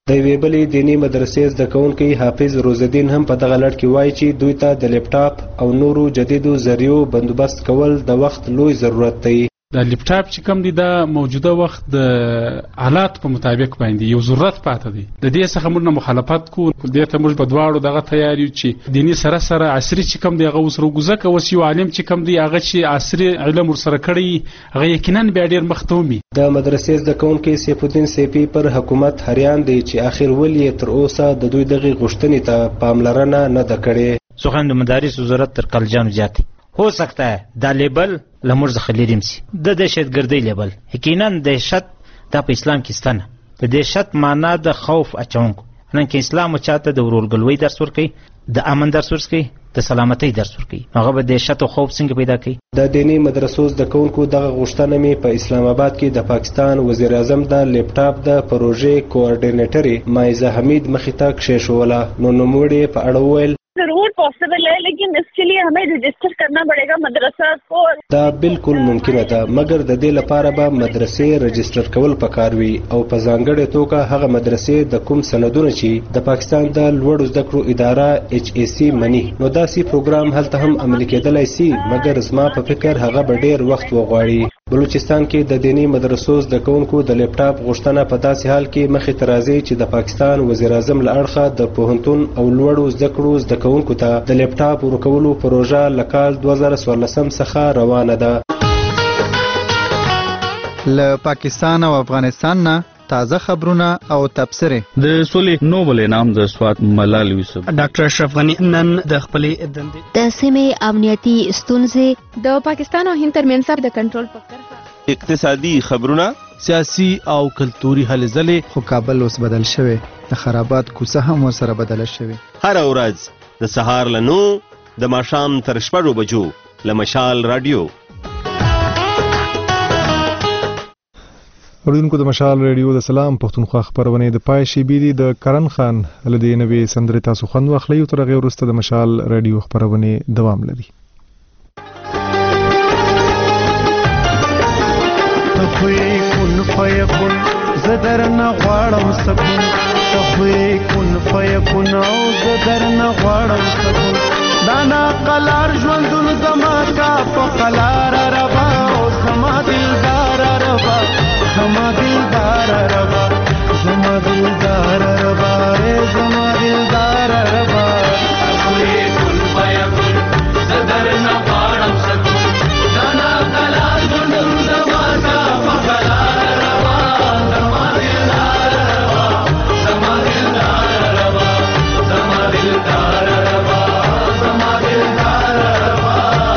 د یوې بلې دیني مدرسې زده کوونکی حافظ روزالدین هم په دغه لړ کې وایي چې دوی ته د لیپټاپ او نورو جدیدو ذریعو بندوبست کول د وخت لوی ضرورت دی. د لیپټاپ چې کوم دی د موجوده وخت د حالات په مطابق باندې یو ضرورت پاتې دی. د دې څخه موږ مخالفت کوو. دې ته موږ په دواړو دغه تیار یو چې دیني سره سره عصري چې کوم دی هغه وسره وګزکه اوس یو عالم چې کوم دی هغه چې عصري علم ورسره کړی هغه یقینا بیا ډېر مخ ته ومي. د مدرسې زده کوونکي سیف الدین سیپي پر حکومت حیران دی چې آخر ولې تر اوسه د دوی دغه غوښتنې ته پاملرنه نه ده کړې. سخن د مدارس وزارت تر کالجانو زیات हो सकता है دا لیبل لمر ځخلیریم سي د دهشتګردۍ لیبل یقینا دهشت د په اسلام کې ستنه د دهشت معنا د خوف اچونکو نن کې اسلام چاته د ورورګلوي درس ورکي د امن درس ورکي د سلامتۍ درس ورکي هغه به دهشت او خوف څنګه پیدا کوي. د دیني مدرسو زده کوونکو دغه غوښتنه می په اسلام آباد کې د پاکستان وزیر اعظم د لیپټاپ د پروژې کوارډینیټر مایزه حمید مخې ته کښېښوله. نو نوموړي په اړه وویل ضرور पॉसिबल है लेकिन इसके लिए हमें रजिस्टर करना पड़ेगा मदरसा को. دا بالکل ممکنه ده مګر د دې لپاره به مدرسې رجسټر کول پکار وي او په ځانګړې توګه هغه مدرسې د کوم سندونه چې د پاکستان د لوړو زده کړو اداره HAC مني نو داسې پروګرام هلته هم عملي کېدلی سي مګر زما په فکر هغه به ډېر وخت وغواړي. بلوچستان کې د دیني مدرسو زده کوونکو د لیپټاپ غوښتنه په داسې حال کې مخې ته راځي چې د پاکستان وزیر اعظم له اړخه د پوهنتون او لوړو زده کړو زده کوونکو ته د لیپټاپ ورکولو پروژه له کال 2014 څخه روانه ده. له پاکستان او افغانستان نه تازه خبرونه او تبصرې. د سولې نوبل انعام د سوات ملال یوسف ډاکټر اشرف غنی نن د خپلې دندې د سیمې امنیتي ستونزې د پاکستان او هند ترمنځ د کنټرول په کرښه اقتصادي خبرونه سیاسي او کلتوري هلې ځلې. خو کابل اوس بدل شوی د خرابات کوڅه هم ورسره بدله شوې. هر ورځ د سهار له 9 د ماښام تر 6 بجو له مشال رادیو. اوریدونکو د مشال ریډیو د سلام پښتونخوا خبرونه د پای شي بيدي د کرن خان لدی نوې سندره تاسو خوند واخلئ او تر هغه وروسته د مشال ریډیو خبرونه دوام لري. تخوی کن فیکن زدر نغواړم سکون تخوی کن فیکن او زدر نغواړم سکون دانا قلار ژوندون زما کا په قلار ربا او زما دلدار ربا زما دلدار ربا زما دلدار ربا زما دلدار ربا تخوی کن فیکن زدر نغواړم سکون دانا قلار ژوندون زما کا په قلار ربا زما دلدار ربا زما دلدار ربا زما دلدار ربا زما دلدار ربا.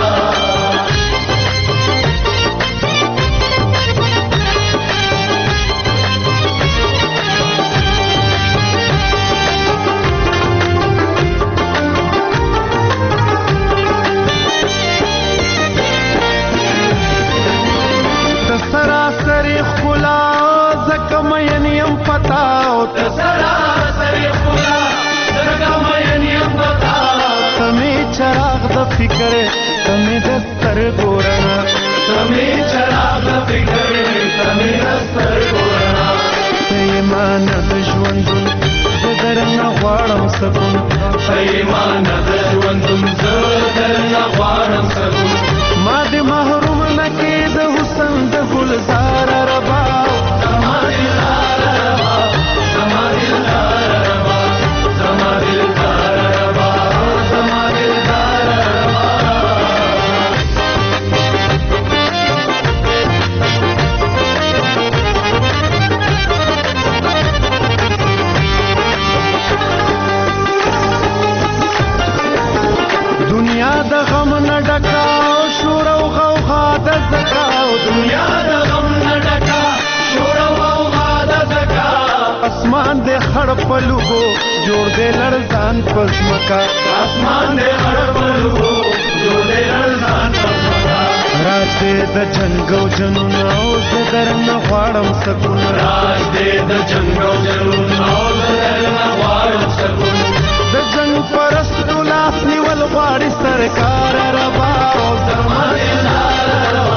سراسری خلا زکم ینیم پتاو سراسری خلا زکم ینیم پتاو تمی چراغ د فکر تمی دستر ګورنا تمی چراغ د فکر تمی دستر ګورنا ایمان د ژوندون زدر نه غواړم سکون ایمان د ژوندون زدر نه غواړم سکون ما دې محروم نکې د حسن د گلزار ربا زما دلدار ربا زما دلدار ربا زما دلدار ربا زما دلدار ربا. دنیا د غم نه ډکا شور او غوغا د زکاو دنیا د غم نه ډکا شور او غوغا د زکاو اسمان دې خړ پلوغو جوړ دې لړزان پسمکا اسمان دې خړ پلوغو جوړ دې لړزان پسمکا راز دې د جنگ او جنون او زدر نه غواړم سکون راز دې د جنگ او جنون او زدر نه غواړم سکون د جنگ پرست لاس نیول غواړي سرکار ربا او زما دلدار